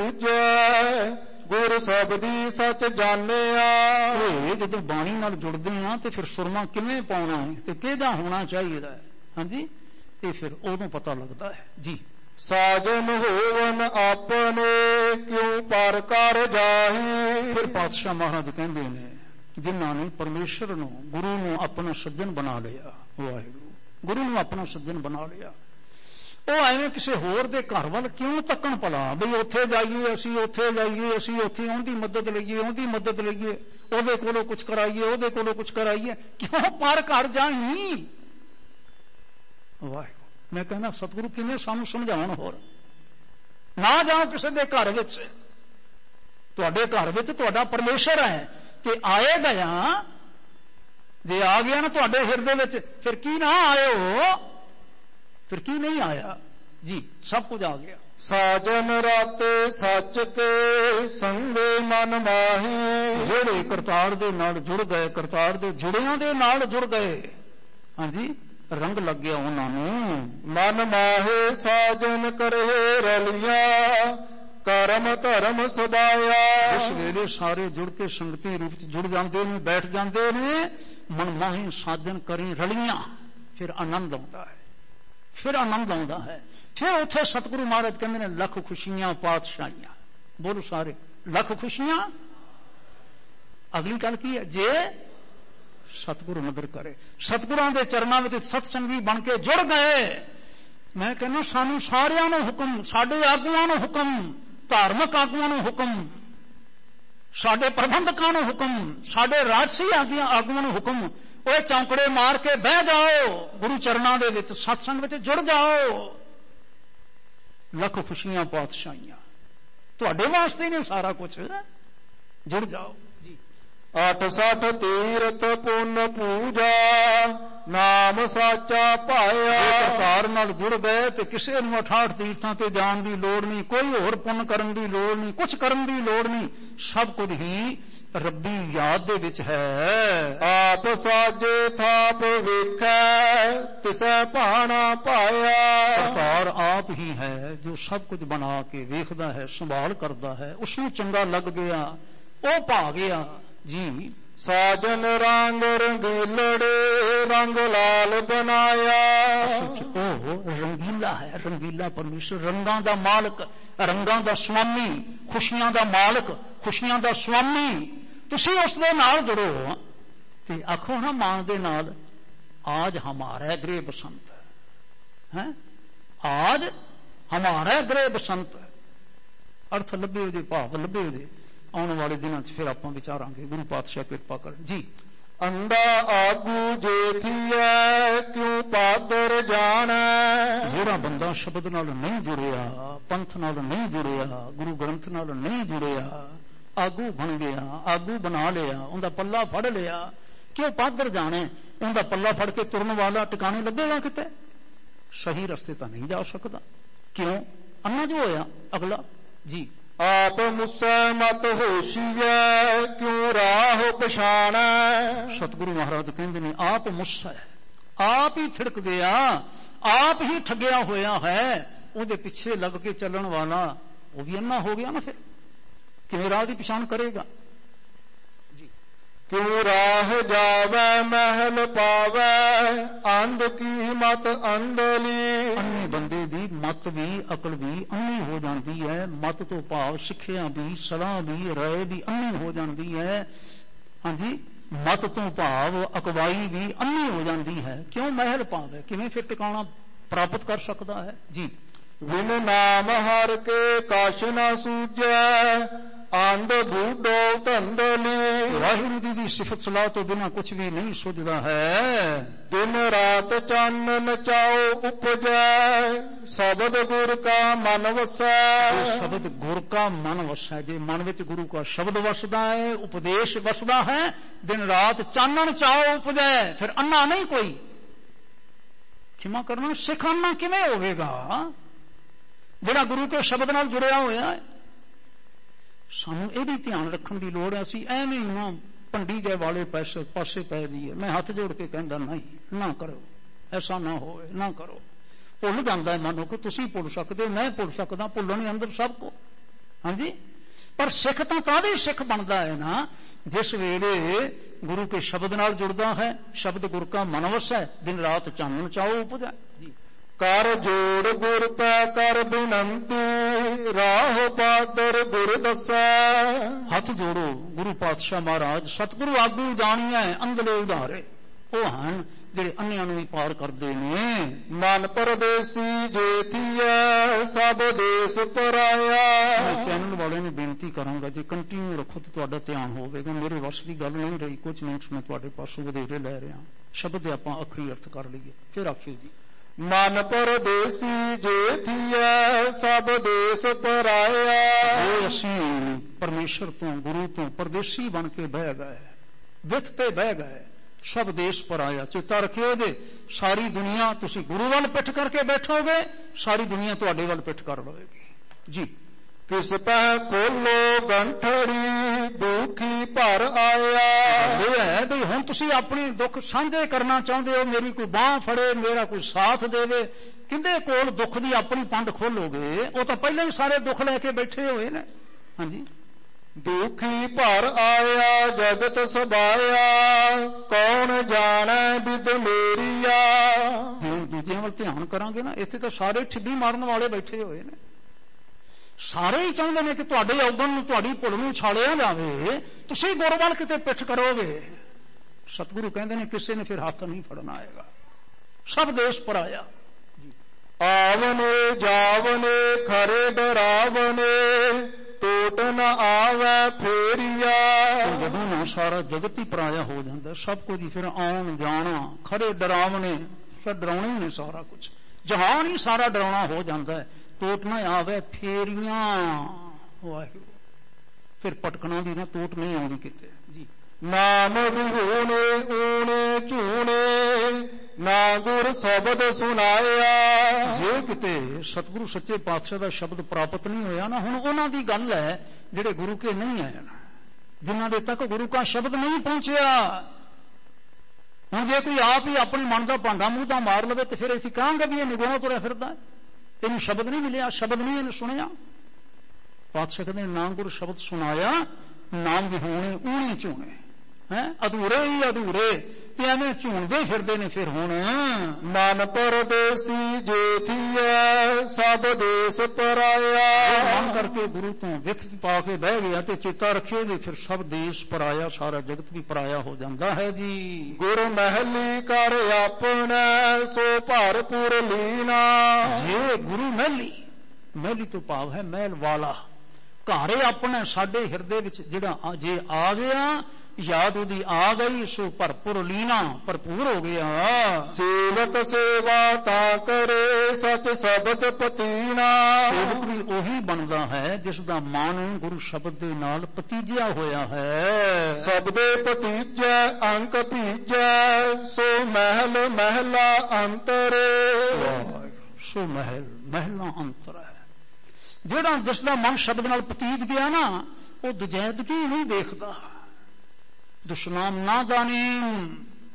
ਸੂਝੈ ਗੁਰ ਸਬਦੀ ਸਚ ਜਾਣਿਆ। ਇਹ ਜਦੋਂ ਬਾਣੀ ਨਾਲ ਜੁੜਦੇ ਆ ਤੇ ਫਿਰ ਸੁਰਮਾ ਕਿਵੇਂ ਪਾਉਣਾ ਹੈ ਤੇ ਕਿਹਦਾ ਹੋਣਾ ਚਾਹੀਦਾ ਹੈ। ਹਾਂਜੀ, ਇਹ ਫਿਰ ਉਦੋਂ ਪਤਾ ਲੱਗਦਾ ਹੈ। ਜੀ, ਸਾਜਨ ਹੋਵਨ ਆਪਣੇ ਕਿਉਂ ਪਰ ਕਰ ਜਾਹੀ। ਫਿਰ ਪਾਤਸ਼ਾਹ ਮਹਾਰਾਜ ਕਹਿੰਦੇ ਨੇ ਜਿਨ੍ਹਾਂ ਨੇ ਪਰਮੇਸ਼ਰ ਨੂੰ, ਗੁਰੂ ਨੂੰ ਆਪਣਾ ਸੱਜਣ ਬਣਾ ਲਿਆ, ਵਾਹਿਗੁਰੂ ਗੁਰੂ ਨੂੰ ਆਪਣਾ ਸੱਜਣ ਬਣਾ ਲਿਆ, ਉਹ ਐਵੇਂ ਕਿਸੇ ਹੋਰ ਦੇ ਘਰ ਵੱਲ ਕਿਉਂ ਤੱਕਣ ਭਲਾ, ਬਈ ਉੱਥੇ ਜਾਈਏ ਅਸੀਂ, ਉੱਥੇ ਜਾਈਏ ਅਸੀਂ, ਉੱਥੇ ਉਹਦੀ ਮਦਦ ਲਈਏ, ਉਹਦੀ ਮਦਦ ਲਈਏ, ਉਹਦੇ ਕੋਲੋਂ ਕੁਝ ਕਰਾਈਏ, ਉਹਦੇ ਕੋਲੋਂ ਕੁਝ ਕਰਾਈਏ, ਕਿਉਂ ਪਰ ਘਰ ਜਾਈ। ਵਾਹਿਗੁਰੂ, ਮੈਂ ਕਹਿੰਦਾ ਸਤਿਗੁਰੂ ਕਿਵੇਂ ਸਾਨੂੰ ਸਮਝਾਉਣ। ਹੋਰ ਨਾ ਜਾਓ ਕਿਸੇ ਦੇ ਘਰ ਵਿੱਚ। ਤੁਹਾਡੇ ਘਰ ਵਿੱਚ ਤੁਹਾਡਾ ਪਰਮੇਸ਼ਰ ਹੈ ਕਿ ਆਏ ਗਿਆ, ਜੇ ਆ ਗਿਆ ਨਾ ਤੁਹਾਡੇ ਹਿਰਦੇ ਵਿੱਚ, ਫਿਰ ਕੀ ਨਾ ਆਇਓ, ਫਿਰ ਕੀ ਨਹੀਂ ਆਇਆ ਜੀ, ਸਭ ਕੁਝ ਆ ਗਿਆ। ਸਾਜਨ ਰਾਤੇ ਸੱਚ ਕੇ ਸੰਗੇ ਮਨ ਮਾਹੀ। ਜਿਹੜੇ ਕਰਤਾਰ ਦੇ ਨਾਲ ਜੁੜ ਗਏ, ਕਰਤਾਰ ਦੇ ਜੁੜਿਆਂ ਦੇ ਨਾਲ ਜੁੜ ਗਏ, ਹਾਂਜੀ, ਰੰਗ ਲੱਗ ਗਿਆ ਉਹਨਾਂ ਨੂੰ। ਮਨ ਮਾਹੇ ਸਾਜਨ ਕਰੇ ਰਲੀਆਂ, ਕਰਮ ਧਰਮ ਸਦਾਇਆ। ਇਸ ਵੇਲੇ ਸਾਰੇ ਜੁੜ ਕੇ ਸੰਗਤੀ ਰੂਪ ਚ ਜੁੜ ਜਾਂਦੇ ਨੇ, ਬੈਠ ਜਾਂਦੇ ਨੇ। ਮਨ ਮਾਹੀ ਸਾਜਨ ਕਰੀ ਰਲੀਆਂ, ਫਿਰ ਆਨੰਦ ਆਉਂਦਾ ਹੈ, ਫਿਰ ਆਨੰਦ ਆਉਂਦਾ ਹੈ। ਫਿਰ ਉੱਥੇ ਸਤਿਗੁਰੂ ਮਹਾਰਾਜ ਕਹਿੰਦੇ ਨੇ ਲੱਖ ਖੁਸ਼ੀਆਂ ਪਾਤਸ਼ਾਹੀਆਂ। ਬੋਲੋ ਸਾਰੇ, ਲੱਖ ਖੁਸ਼ੀਆਂ। ਅਗਲੀ ਗੱਲ ਕੀ ਹੈ? ਜੇ ਸਤਿਗੁਰੂ ਨਦਰ ਕਰੇ, ਸਤਿਗੁਰਾਂ ਦੇ ਚਰਨਾਂ ਵਿੱਚ ਸਤਸੰਗੀ ਬਣ ਕੇ ਜੁੜ ਗਏ। ਮੈਂ ਕਹਿੰਦਾ ਸਾਨੂੰ ਸਾਰਿਆਂ ਨੂੰ ਹੁਕਮ, ਸਾਡੇ ਆਗੂਆਂ ਨੂੰ ਹੁਕਮ, ਧਾਰਮਿਕ ਆਗੂਆਂ ਨੂੰ ਹੁਕਮ, ਸਾਡੇ ਪ੍ਰਬੰਧਕਾਂ ਨੂੰ ਹੁਕਮ, ਸਾਡੇ ਰਾਜਸੀ ਆਗੂਆਂ ਨੂੰ ਹੁਕਮ, ਉਹ ਚੌਂਕੜੇ ਮਾਰ ਕੇ ਬਹਿ ਜਾਓ ਗੁਰੂ ਚਰਨਾਂ ਦੇ ਵਿੱਚ, ਸਤਸੰਗ ਵਿੱਚ ਜੁੜ ਜਾਓ। ਲੱਖ ਖੁਸ਼ੀਆਂ ਪਾਤਸ਼ਾਹੀਆਂ ਤੁਹਾਡੇ ਵਾਸਤੇ ਨੇ, ਸਾਰਾ ਕੁਝ ਜੁੜ ਜਾਓ ਜੀ। ਅੱਠ ਸੱਠ ਤੀਰਥ ਪੁੰਨ ਪੂਜਾ, ਨਾਮ ਸਾਚਾ ਪਾਇਆ। ਕਰਤਾਰ ਨਾਲ ਜੁੜ ਗਏ ਤੇ ਕਿਸੇ ਨੂੰ ਅਠਾਹਠ ਤੀਰਥਾਂ ਤੇ ਜਾਣ ਦੀ ਲੋੜ ਨਹੀਂ, ਕੋਈ ਹੋਰ ਪੁੰਨ ਕਰਨ ਦੀ ਲੋੜ ਨਹੀਂ, ਕੁਝ ਕਰਨ ਦੀ ਲੋੜ ਨਹੀਂ, ਸਭ ਕੁਝ ਹੀ ਰੱਬੀ ਯਾਦ ਦੇ ਵਿੱਚ ਹੈ। ਆਪ ਸਾਜੇ ਥਾਪ ਵੇਖੈ, ਤਿਸੈ ਭਾਣਾ ਪਾਇਆ। ਕਰਤਾਰ ਆਪ ਹੀ ਹੈ ਜੋ ਸਭ ਕੁਝ ਬਣਾ ਕੇ ਵੇਖਦਾ ਹੈ, ਸੰਭਾਲ ਕਰਦਾ ਹੈ। ਉਸ ਨੂੰ ਚੰਗਾ ਲੱਗ ਗਿਆ, ਉਹ ਭਾ ਗਿਆ ਜੀ। ਸਾਜਨ ਰੰਗ ਰੰਗੀਲੜੇ, ਰੰਗ ਲਾਲ ਬਣਾਇਆ। ਉਹ ਰੰਗੀਲਾ ਹੈ, ਰੰਗੀਲਾ ਪਰਮੇਸ਼ਰ, ਰੰਗਾਂ ਦਾ ਮਾਲਕ, ਰੰਗਾਂ ਦਾ ਸੁਆਮੀ, ਖੁਸ਼ੀਆਂ ਦਾ ਮਾਲਕ, ਖੁਸ਼ੀਆਂ ਦਾ ਸੁਆਮੀ। ਤੁਸੀਂ ਉਸ ਦੇ ਨਾਲ ਜੁੜੋ ਤੇ ਆਖੋ ਨਾ ਮਾਂ ਦੇ ਨਾਲ, ਆਜ ਹਮਾਰਾ ਗ੍ਰਹਿ ਬਸੰਤ ਹੈ, ਆਜ ਹਮਾਰਾ ਗ੍ਰਹਿ ਬਸੰਤ। ਅਰਥ ਲੱਭੇ ਉਹਦੇ, ਭਾਵ ਲੱਭੇ ਉਹਦੇ। ਆਉਣ ਵਾਲੇ ਦਿਨਾਂ ਚ ਫਿਰ ਆਪਾਂ ਵਿਚਾਰਾਂਗੇ। ਗੁਰੂ ਪਾਤਸ਼ਾਹ ਕਿਰਪਾ ਕਰਨ ਜੀ। ਅੰਦਾ ਆਗੂ ਜੇਠੀਐ, ਕਿਉ ਪਾਦਰ ਜਾਣੈ। ਜਿਹੜਾ ਬੰਦਾ ਸ਼ਬਦ ਨਾਲ ਨਹੀਂ ਜੁੜਿਆ, ਪੰਥ ਨਾਲ ਨਹੀਂ ਜੁੜਿਆ, ਗੁਰੂ ਗ੍ਰੰਥ ਨਾਲ ਨਹੀਂ ਜੁੜਿਆ, ਆਗੂ ਬਣ ਗਿਆ, ਆਗੂ ਬਣਾ ਲਿਆ, ਉਹਦਾ ਪੱਲਾ ਫੜ ਲਿਆ, ਕਿਉਂ ਪਾਦਰ ਜਾਣੇ। ਉਹਦਾ ਪੱਲਾ ਫੜ ਕੇ ਤੁਰਨ ਵਾਲਾ ਟਿਕਾਣੇ ਲੱਗੇਗਾ ਕਿਤੇ, ਸਹੀ ਰਸਤੇ ਤਾਂ ਨਹੀਂ ਜਾ ਸਕਦਾ। ਕਿਉਂ? ਅੰਨਾ ਜੋ ਹੋਇਆ ਅਗਲਾ ਜੀ। ਆਪ ਮੁਸੈ ਮਤ ਹੋਸ਼ੀਐ, ਕਿਉ ਰਾਹ ਪਛਾਣੈ। ਸਤਿਗੁਰੂ ਮਹਾਰਾਜ ਕਹਿੰਦੇ ਨੇ ਆਪ ਮੁਸੈ, ਆਪ ਹੀ ਥਿੜਕ ਗਿਆ, ਆਪ ਹੀ ਠੱਗਿਆ ਹੋਇਆ ਹੈ। ਉਹਦੇ ਪਿੱਛੇ ਲੱਗ ਕੇ ਚੱਲਣ ਵਾਲਾ ਉਹ ਵੀ ਅੰਨਾ ਹੋ ਗਿਆ ਨਾ, ਫਿਰ ਕਿਵੇਂ ਰਾਹ ਦੀ ਪਛਾਣ ਕਰੇਗਾ ਜੀ। ਕਿਉ ਰਾਹ ਜਾਵੈ ਮਹਿਲ ਪਾਵੈ, ਅੰਧ ਕੀ ਮਤ ਅੰਧਲੀ। ਅੰਨੇ ਬੰਦੇ ਦੀ ਮਤ ਵੀ, ਅਕਲ ਵੀ ਅੰਨੀ ਹੋ ਜਾਂਦੀ ਹੈ। ਮਤ ਤੋਂ ਭਾਵ ਸਿੱਖਿਆ ਵੀ, ਸਲਾਹ ਵੀ, ਰਾਏ ਵੀ ਅੰਨੀ ਹੋ ਜਾਂਦੀ ਹੈ। ਹਾਂਜੀ, ਮਤ ਤੋਂ ਭਾਵ ਅਕਵਾਈ ਵੀ ਅੰਨੀ ਹੋ ਜਾਂਦੀ ਹੈ। ਕਿਉਂ ਮਹਿਲ ਪਾਵੇ, ਕਿਵੇਂ ਫਿਰ ਟਿਕਾਣਾ ਪ੍ਰਾਪਤ ਕਰ ਸਕਦਾ ਹੈ ਜੀ। ਬਿਨ ਨਾਮ ਹਰ ਕੇ ਕਛ ਨ ਸੂਝੈ, ਅੰਧ ਬੂਢੋ ਧੰਦਲੀ। ਵਾਹਿਗੁਰੂ ਜੀ ਦੀ ਸਿਫਤ ਸਲਾਹ ਤੋਂ ਬਿਨਾਂ ਕੁਝ ਵੀ ਨਹੀਂ ਸੁਝਦਾ ਹੈ। ਦਿਨ ਰਾਤ ਚਾਨਣ ਚਾਉ ਉਪਜੈ, ਸ਼ਬਦ ਗੁਰ ਕਾ ਮਨ ਵਸੈ। ਸ਼ਬਦ ਗੁਰ ਕਾ ਮਨ ਵਸੈ। ਜੇ ਮਨ ਵਿੱਚ ਗੁਰੂ ਕਾ ਸ਼ਬਦ ਵਸਦਾ ਹੈ, ਉਪਦੇਸ਼ ਵਸਦਾ ਹੈ, ਦਿਨ ਰਾਤ ਚਾਨਣ ਚਾਉ ਉਪਜੈ, ਫਿਰ ਅੰਨਾ ਨਹੀਂ ਕੋਈ। ਖਿਮਾ ਕਰਨਾ, ਸਿੱਖ ਅੰਨਾ ਕਿਵੇਂ ਹੋਵੇਗਾ ਜਿਹੜਾ ਗੁਰੂ ਕੇ ਸ਼ਬਦ ਨਾਲ ਜੁੜਿਆ ਹੋਇਆ ਹੈ। ਸਾਨੂੰ ਇਹ ਵੀ ਧਿਆਨ ਰੱਖਣ ਦੀ ਲੋੜ ਹੈ। ਅਸੀਂ ਐਵੇਂ ਹੀ ਨਾ ਭੰਡੀ ਗਏ ਵਾਲੇ ਪੈਸੇ ਪਾਸੇ ਪੈ ਜਾਈਏ। ਮੈਂ ਹੱਥ ਜੋੜ ਕੇ ਕਹਿੰਦਾ ਨਹੀਂ, ਨਾ ਕਰੋ, ਐਸਾ ਨਾ ਹੋਵੇ, ਨਾ ਕਰੋ। ਭੁੱਲ ਜਾਂਦਾ ਮਨੋ ਕਿ ਤੁਸੀਂ ਭੁੱਲ ਸਕਦੇ, ਮੈਂ ਭੁੱਲ ਸਕਦਾ, ਭੁੱਲਣ ਅੰਦਰ ਸਭ ਕੋ। ਹਾਂਜੀ, ਪਰ ਸਿੱਖ ਤਾਂ ਕਾਹਦੇ ਸਿੱਖ ਬਣਦਾ ਹੈ ਨਾ, ਜਿਸ ਵੇਲੇ ਗੁਰੂ ਕੇ ਸ਼ਬਦ ਨਾਲ ਜੁੜਦਾ ਹੈ। ਸ਼ਬਦ ਗੁਰ ਕਾ ਮਨ ਵਸੈ, ਦਿਨ ਰਾਤ ਚਾਨਣ ਚਾਉ ਉਪਜੈ ਜੀ। ਕਰ ਜੋੜ ਗੁਰ ਪੈ ਕਰ ਬਿਨੰਤੀ, ਰਾਹ ਪਾਦਰ ਗੁਰ ਦੱਸੈ। ਹੱਥ ਜੋੜੋ ਗੁਰੂ ਪਾਤਸ਼ਾਹ ਮਹਾਰਾਜ, ਸਤਿਗੁਰੂ ਆਗੂ ਜਾਣੀਐ ਅੰਧਲੇ ਉਧਾਰੇ। ਉਹ ਹਨ ਜਿਹੜੇ ਅੰਨਿਆਂ ਨੂੰ ਵੀ ਪਾਰ ਕਰਦੇ ਨੇ। ਮਨ ਪਰਦੇਸੀ ਜੇਤੀਐ, ਸਭ ਦੇਸ ਪਰਾਇਆ। ਮੈਂ ਚੈਨਲ ਵਾਲਿਆਂ ਨੂੰ ਬੇਨਤੀ ਕਰਾਂਗਾ, ਜੇ ਕੰਟੀਨਿਊ ਰੱਖੋ ਤਾਂ ਤੁਹਾਡਾ ਧਿਆਨ ਹੋਵੇਗਾ। ਮੇਰੇ ਵੱਸ ਦੀ ਗੱਲ ਨਹੀਂ ਰਹੀ, ਕੁਝ ਮਿੰਟ ਮੈਂ ਤੁਹਾਡੇ ਪਾਸੋਂ ਵਧੇਰੇ ਲੈ ਰਿਹਾ। ਸ਼ਬਦ ਦੇ ਆਪਾਂ ਅਖਰੀ ਅਰਥ ਕਰ ਲਈਏ, ਫਿਰ ਆਖਿਓ ਜੀ। ਮਨ ਪਰਦੇਸੀ ਜੇ ਥੀਐ ਸਭ ਦੇਸ ਪਰਾਇਆ। ਜੇ ਅਸੀਂ ਪਰਮੇਸ਼ਰ ਤੋਂ ਗੁਰੂ ਤੋਂ ਪਰਦੇਸੀ ਬਣ ਕੇ ਬਹਿ ਗਏ, ਵਿੱਥ ਤੇ ਬਹਿ ਗਏ, ਸਭ ਦੇਸ਼ ਪਰਾਇਆ। ਚੇਤਾ ਰੱਖਿਓ ਜੇ ਸਾਰੀ ਦੁਨੀਆ, ਤੁਸੀਂ ਗੁਰੂ ਵੱਲ ਪਿੱਠ ਕਰਕੇ ਬੈਠੋਗੇ, ਸਾਰੀ ਦੁਨੀਆ ਤੁਹਾਡੇ ਵੱਲ ਪਿੱਠ ਕਰ ਲਵੇਗੀ ਜੀ। ਕਿਸ ਪੈ ਖੋਲੋ ਗੰਠੜੀ ਦੁਖੀ ਭਰ ਆਇਆ। ਇਹ ਹੈ ਵੀ ਹੁਣ ਤੁਸੀਂ ਆਪਣੇ ਦੁੱਖ ਸਾਂਝੇ ਕਰਨਾ ਚਾਹੁੰਦੇ ਹੋ, ਮੇਰੀ ਕੋਈ ਬਾਂਹ ਫੜੇ, ਮੇਰਾ ਕੋਈ ਸਾਥ ਦੇਵੇ, ਕਿਹਦੇ ਕੋਲ ਦੁੱਖ ਦੀ ਆਪਣੀ ਪੰਡ ਖੋਲੋਗੇ? ਉਹ ਤਾਂ ਪਹਿਲਾਂ ਹੀ ਸਾਰੇ ਦੁੱਖ ਲੈ ਕੇ ਬੈਠੇ ਹੋਏ ਨੇ। ਹਾਂਜੀ, ਦੁਖੀ ਭਰ ਆਇਆ ਜਗਤ ਸਬਾਇਆ, ਕੌਣ ਜਾਣੈ ਬਿਦ ਮੇਰੀਆ। ਜੇ ਦੂਜਿਆਂ ਵੱਲ ਧਿਆਨ ਕਰਾਂਗੇ ਨਾ, ਇੱਥੇ ਤਾਂ ਸਾਰੇ ਠਿੱਡੀ ਮਾਰਨ ਵਾਲੇ ਬੈਠੇ ਹੋਏ ਨੇ। ਸਾਰੇ ਹੀ ਚਾਹੁੰਦੇ ਨੇ ਕਿ ਤੁਹਾਡੇ ਔਗਣ ਨੂੰ, ਤੁਹਾਡੀ ਭੁੱਲ ਨੂੰ ਛਾਲਿਆ ਜਾਵੇ, ਤੁਸੀਂ ਗੁਰੂ ਵੱਲ ਕਿਤੇ ਪਿੱਠ ਕਰੋਗੇ। ਸਤਿਗੁਰੂ ਕਹਿੰਦੇ ਨੇ ਕਿਸੇ ਨੇ ਫਿਰ ਹੱਥ ਨਹੀਂ ਫੜਨਾ ਆਏਗਾ, ਸਭ ਦੇਸ਼ ਪਰਾਇਆ। ਆਵਨੇ ਜਾਵਨੇ ਖਰੇ ਡਰਾਵਨੇ, ਟੋਟ ਨ ਆਵੈ ਫੇਰੀਆ। ਜਦੋਂ ਨਾ ਸਾਰਾ ਜਗਤ ਹੀ ਪਰਾਇਆ ਹੋ ਜਾਂਦਾ, ਸਭ ਕੁਝ ਹੀ ਫਿਰ ਆਉਣ ਜਾਣਾ, ਖਰੇ ਡਰਾਵਨੇ, ਫਿਰ ਡਰਾਉਣੇ ਨੇ ਸਾਰਾ ਕੁਝ, ਜਹਾਨ ਹੀ ਸਾਰਾ ਡਰਾਉਣਾ ਹੋ ਜਾਂਦਾ ਹੈ। ਟੋਟ ਨਾ ਆਵੇ ਫੇਰੀਆਂ, ਵਾਹਿਗੁਰੂ, ਫਿਰ ਪਟਕਣਾ ਵੀ ਨਾ, ਟੋਟ ਨਹੀਂ ਆਉਂਦੀ ਕਿਤੇ ਜੀ। ਨਾਮ ਵਿਹੂਣੇ ਊਣੇ ਝੂਣੇ, ਨਾ ਗੁਰ ਸ਼ਬਦ ਸੁਣਾਇਆ। ਜੇ ਕਿਤੇ ਸਤਿਗੁਰੂ ਸੱਚੇ ਪਾਤਸ਼ਾਹ ਦਾ ਸ਼ਬਦ ਪ੍ਰਾਪਤ ਨਹੀਂ ਹੋਇਆ ਨਾ, ਹੁਣ ਉਹਨਾਂ ਦੀ ਗੱਲ ਹੈ ਜਿਹੜੇ ਗੁਰੂ ਕੇ ਨਹੀਂ ਆਏ ਨਾ, ਜਿਨ੍ਹਾਂ ਦੇ ਤੱਕ ਗੁਰੂ ਕਾ ਸ਼ਬਦ ਨਹੀਂ ਪਹੁੰਚਿਆ। ਹੁਣ ਜੇ ਕੋਈ ਆਪ ਹੀ ਆਪਣੀ ਮਨ ਦਾ ਭਾਂਡਾ ਮੂੰਹ ਤਾਂ ਮਾਰ ਲਵੇ ਤੇ ਫਿਰ ਅਸੀਂ ਕਹਾਂਗੇ ਵੀ ਇਹ ਨਿਗੋਹਾਂ ਤੁਰਿਆ ਫਿਰਦਾ, ਇਹਨੂੰ ਸ਼ਬਦ ਨਹੀਂ ਮਿਲਿਆ, ਸ਼ਬਦ ਨਹੀਂ ਇਹਨੇ ਸੁਣਿਆ। ਪਾਤਸ਼ਾਹ ਕਹਿੰਦੇ ਨਾ ਗੁਰੂ ਸ਼ਬਦ ਸੁਣਾਇਆ, ਨਾਮ ਵਿਹੂਣੇ ਊਣੇ ਝੂਣੇ, ਹੈ ਅਧੂਰੇ ਹੀ ਅਧੂਰੇ ਤੇ ਐਵੇਂ ਝੂਣਦੇ ਫਿਰਦੇ ਨੇ। ਫਿਰ ਹੁਣ ਮਨ ਪਰਦੇਸੀ ਜੇ ਥੀਐ ਸਭ ਦੇਸ ਪਰਾਇਆ। ਮਨ ਕਰਕੇ ਗੁਰੂ ਤੋਂ ਵਿੱਥ ਪਾ ਕੇ ਬਹਿ ਗਿਆ ਤੇ ਚੇਤਾ ਰੱਖਿਓ ਵੀ ਫਿਰ ਸਭ ਦੇਸ਼ ਪਰਾਇਆ, ਸਾਰਾ ਜਗਤ ਵੀ ਪਰਾਇਆ ਹੋ ਜਾਂਦਾ ਹੈ ਜੀ। ਗੁਰ ਮਹਿਲੀ ਕਰ ਆਪਣਾ ਸੋ ਭਰਪੂਰ ਲੀਨਾ। ਜੇ ਗੁਰੂ ਮਹਿਲੀ, ਮਹਿਲੀ ਤੋਂ ਭਾਵ ਹੈ ਮਹਿਲ ਵਾਲਾ, ਘਰ ਆਪਣਾ ਸਾਡੇ ਹਿਰਦੇ ਵਿੱਚ ਜਿਹੜਾ ਜੇ ਆ ਗਿਆ, ਯਾਦ ਉਹਦੀ ਆ ਗਈ, ਸੋ ਭਰਪੂਰ ਲੀਨਾ, ਭਰਪੂਰ ਹੋ ਗਿਆ। ਸੇਵਕ ਸੇਵਾ ਤਾਂ ਕਰੇ ਸਚ ਸ਼ਬਦ ਪਤੀਨਾ। ਸੇਵਕ ਵੀ ਉਹੀ ਬਣਦਾ ਹੈ ਜਿਸ ਦਾ ਮਨ ਗੁਰੂ ਸ਼ਬਦ ਦੇ ਨਾਲ ਪਤੀਜਿਆ ਹੋਇਆ ਹੈ। ਸ਼ਬਦੇ ਪਤੀਜੈ ਅੰਕ ਭੀਜੈ, ਸੋ ਮਹਿਲ ਮਹਿਲਾ ਅੰਤਰ। ਸੋ ਮਹਿਲ ਮਹਿਲਾ ਅੰਤਰ ਹੈ। ਜਿਹੜਾ ਜਿਸ ਦਾ ਮਨ ਸ਼ਬਦ ਨਾਲ ਪਤੀਜ ਗਿਆ ਨਾ, ਉਹ ਦੁਜੈਦਗੀ ਨਹੀਂ ਦੇਖਦਾ, ਦੁਸ਼ਨਾਮ ਨਾ ਦਾਨੀਮ,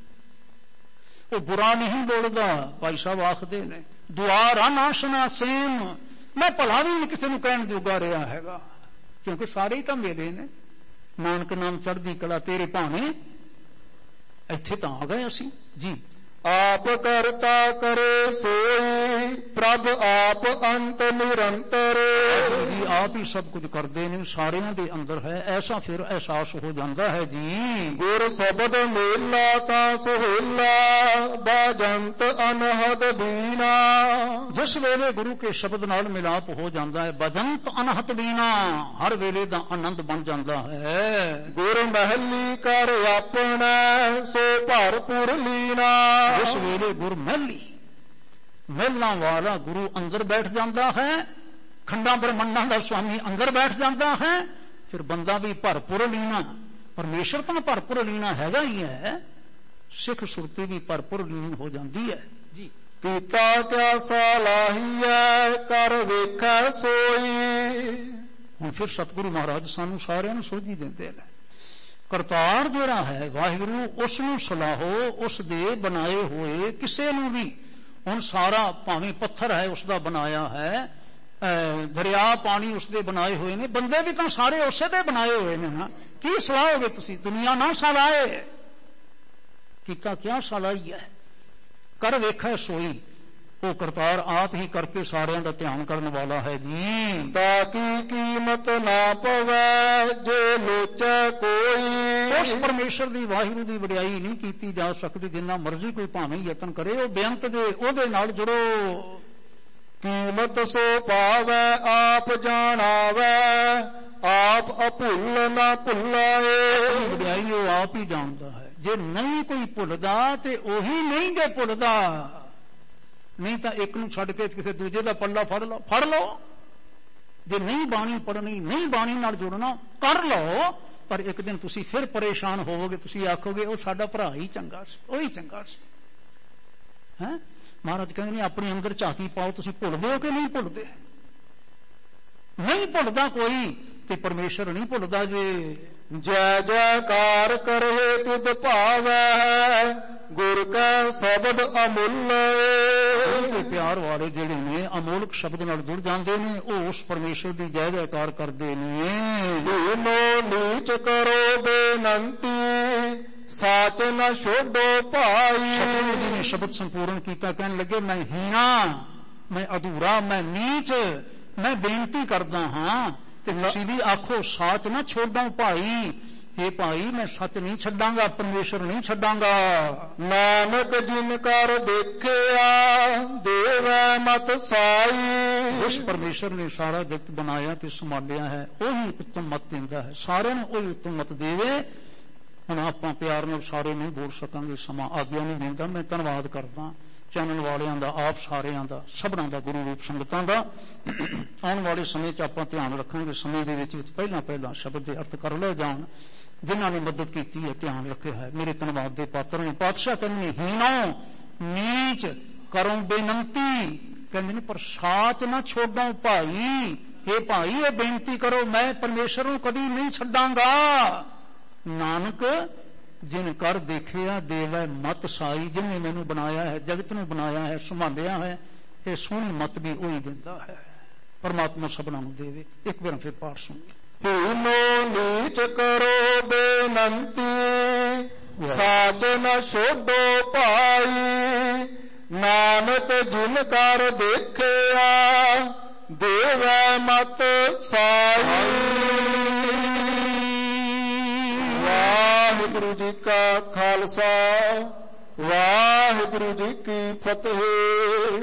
ਉਹ ਬੁਰਾ ਨਹੀਂ ਬੋਲਦਾ। ਭਾਈ ਸਾਹਿਬ ਆਖਦੇ ਨੇ ਦੁਆਰਾ ਨਾਸ਼ਨਾ ਸੇਮ, ਮੈਂ ਭਲਾ ਵੀ ਨਹੀਂ ਕਿਸੇ ਨੂੰ ਕਹਿਣ ਜੋਗਾ ਰਿਹਾ ਹੈਗਾ, ਕਿਉਂਕਿ ਸਾਰੇ ਹੀ ਤਾਂ ਮੇਰੇ ਨੇ। ਨਾਨਕ ਨਾਮ ਚੜ੍ਹਦੀ ਕਲਾ ਤੇਰੇ ਭਾਵੇਂ, ਇੱਥੇ ਤਾਂ ਆ ਗਏ ਅਸੀਂ ਜੀ। ਆਪ ਕਰਤਾ ਕਰੇ ਸੋਈ, ਪ੍ਰਭ ਆਪ ਅੰਤ ਨਿਰੰਤਰ। ਜੀ ਆਪ ਹੀ ਸਭ ਕੁਝ ਕਰਦੇ ਨੇ, ਸਾਰਿਆਂ ਦੇ ਅੰਦਰ ਹੈ, ਐਸਾ ਫਿਰ ਅਹਿਸਾਸ ਹੋ ਜਾਂਦਾ ਹੈ ਜੀ। ਗੁਰ ਸ਼ਬਦ ਮੇਲਾ ਤਾਂ ਸੁਹੇਲਾ, ਬਾਜੰਤ ਅਨਹਦ ਬੀਨਾ। ਜਿਸ ਵੇਲੇ ਗੁਰੂ ਕੇ ਸ਼ਬਦ ਨਾਲ ਮਿਲਾਪ ਹੋ ਜਾਂਦਾ ਹੈ, ਬਜੰਤ ਅਨਹਤ ਬੀਨਾ, ਹਰ ਵੇਲੇ ਦਾ ਆਨੰਦ ਬਣ ਜਾਂਦਾ ਹੈ। ਗੁਰ ਮਹਿਲੀ ਕਰ ਆਪਣਾ ਸੋ ਭਰਪੂਰ ਲੀਨਾ। ਇਸ ਵੇਲੇ ਗੁਰ ਮਹਿਲੀ, ਮਹਿਲਾਂ ਵਾਲਾ ਗੁਰੂ ਅੰਦਰ ਬੈਠ ਜਾਂਦਾ ਹੈ, ਖੰਡਾਂ ਬ੍ਰਹਮੰਡਾਂ ਦਾ ਸੁਆਮੀ ਅੰਦਰ ਬੈਠ ਜਾਂਦਾ ਹੈ। ਫਿਰ ਬੰਦਾ ਵੀ ਭਰਪੂਰ ਲੀਨਾ, ਪਰਮੇਸ਼ਰ ਤਾਂ ਭਰਪੂਰ ਲੀਨਾ ਹੈਗਾ ਹੀ ਹੈ, ਸਿੱਖ ਸੁਰਤੀ ਵੀ ਭਰਪੂਰ ਲੀਨ ਹੋ ਜਾਂਦੀ ਹੈ ਜੀ। ਕੀਤਾ ਕਿਆ ਸਲਾਹੀਐ ਕਰ ਵੇਖੈ ਸੋਈ। ਹੁਣ ਫਿਰ ਸਤਿਗੁਰੂ ਮਹਾਰਾਜ ਸਾਨੂੰ ਸਾਰਿਆਂ ਨੂੰ ਸੋਝੀ ਦਿੰਦੇ ਨੇ। ਕਰਤਾਰ ਜਿਹੜਾ ਹੈ ਵਾਹਿਗੁਰੂ, ਉਸ ਨੂੰ ਸਲਾਹੋ, ਉਸ ਦੇ ਬਣਾਏ ਹੋਏ ਕਿਸੇ ਨੂੰ ਵੀ। ਹੁਣ ਸਾਰਾ ਭਾਵੇਂ ਪੱਥਰ ਹੈ ਉਸ ਦਾ ਬਣਾਇਆ ਹੈ, ਦਰਿਆ ਪਾਣੀ ਉਸ ਦੇ ਬਣਾਏ ਹੋਏ ਨੇ, ਬੰਦੇ ਵੀ ਤਾਂ ਸਾਰੇ ਉਸੇ ਦੇ ਬਣਾਏ ਹੋਏ ਨੇ ਨਾ। ਕੀ ਸਲਾਹੋਗੇ ਤੁਸੀਂ? ਦੁਨੀਆ ਨਾ ਸਲਾਹੇ, ਕੀਤਾ ਕਿਆ ਸਲਾਹੀ ਹੈ, ਕਰ ਵੇਖੈ ਸੋਈ। ਉਹ ਕਰਤਾਰ ਆਪ ਹੀ ਕਰਕੇ ਸਾਰਿਆਂ ਦਾ ਧਿਆਨ ਕਰਨ ਵਾਲਾ ਹੈ ਜੀ। ਤਾਂ ਕੀ ਕੀਮਤ ਨਾ ਪਵੈ ਜੇ ਲੋਚੈ ਕੋਈ। ਉਸ ਪਰਮੇਸ਼ਰ ਦੀ ਵਾਹਿਗੁਰੂ ਦੀ ਵਡਿਆਈ ਨਹੀਂ ਕੀਤੀ ਜਾ ਸਕਦੀ, ਜਿੰਨਾ ਮਰਜ਼ੀ ਕੋਈ ਭਾਵੇਂ ਯਤਨ ਕਰੇ। ਉਹ ਬੇਅੰਤ ਦੇ ਉਹਦੇ ਨਾਲ ਜੁੜੋ। ਕੀਮਤ ਸੋ ਪਾਵੈ ਆਪ ਜਾਣਾਵੈ, ਆਪ ਅਭੁੱਲ ਨਾ ਭੁੱਲਾਏ। ਵਡਿਆਈ ਉਹ ਆਪ ਹੀ ਜਾਣਦਾ ਹੈ। ਜੇ ਨਹੀਂ ਕੋਈ ਭੁੱਲਦਾ ਤੇ ਉਹੀ ਨਹੀਂ ਜੇ ਭੁੱਲਦਾ। नहीं तो एक नूं छड्ड के किसी दूजे का पल्ला फड़ लो फड़ लो जे नहीं बाणी पढ़नी नहीं बाणी नाल जुड़ना कर लो पर एक दिन तुसी फिर परेशान होवोगे तुसी आखोगे वो साडा भरा ही चंगा सी वही चंगा सी है महाराज कहते ने अपने अंदर झाकी पाओ तुसी भुलदे हो कि नहीं भुलदे नहीं भुलदा कोई ते परमेश्वर नहीं भुलदा जे जय जयकार करे तुद भावै गुर का शब्द अमुल्य प्यार वाले जेड़े ने अमोलक शब्द नाल जुड़ जाते ने वो उस परमेश्वर की जय जयकार करते ने दीनो नीच करो बेनंती साच न छोड़ो भाई जी ने शब्द संपूर्ण किया कहने लगे मैं हीना मैं अधूरा मैं नीच मैं बेनती करदा हाँ तुसी भी आखो साच ना छोड़ा भाई हे भाई मैं सच नहीं छड्डांगा परमेश्वर नहीं छड्डांगा नानक जिन कर देखिया देवै मत साई जिस परमेश्वर ने सारा जगत बनाया ते संभालिया है वही उत्तम मत देंदा है सारे ने वही उत्तम मत देवे हुण आपां प्यार नाल सारे नहीं बोल सकांगे समा आग्या नहीं देंदा मैं धन्नवाद करदा चैनल वालियां दा आप सारियां दा सबना दा गुरु रूप संगतां दा आने वाले समय च आपां ध्यान रखांगे समय दे विच पहला पहला शब्द दे अर्थ कर ले जाण जिन्हां ने मदद की है ध्यान रखे है मेरे धन्नवाद दे पात्र ने पातशाह कहने हीनो नीच करो बेनंती कहते ने पर साच ना छोड़ो भाई हे भाई ये बेनती करो मैं परमेश्वर नूं कदी नहीं छड्डांगा नानक जिन कर देखिया देवै मत साई जिन्हें मैनू बनाया है जगत नूं बनाया है संभालिया है ये सोहनी मत भी वही दिंदा है परमात्मा सबना नूं देवे एक बार फिर पाठ सुनिए हीनो नीच करो बेनंती साच न छोड़ो भाई नानक जिन कर देखिया देवै मत साई वाहिगुरु जी का खालसा वाहिगुरु जी की फतेह।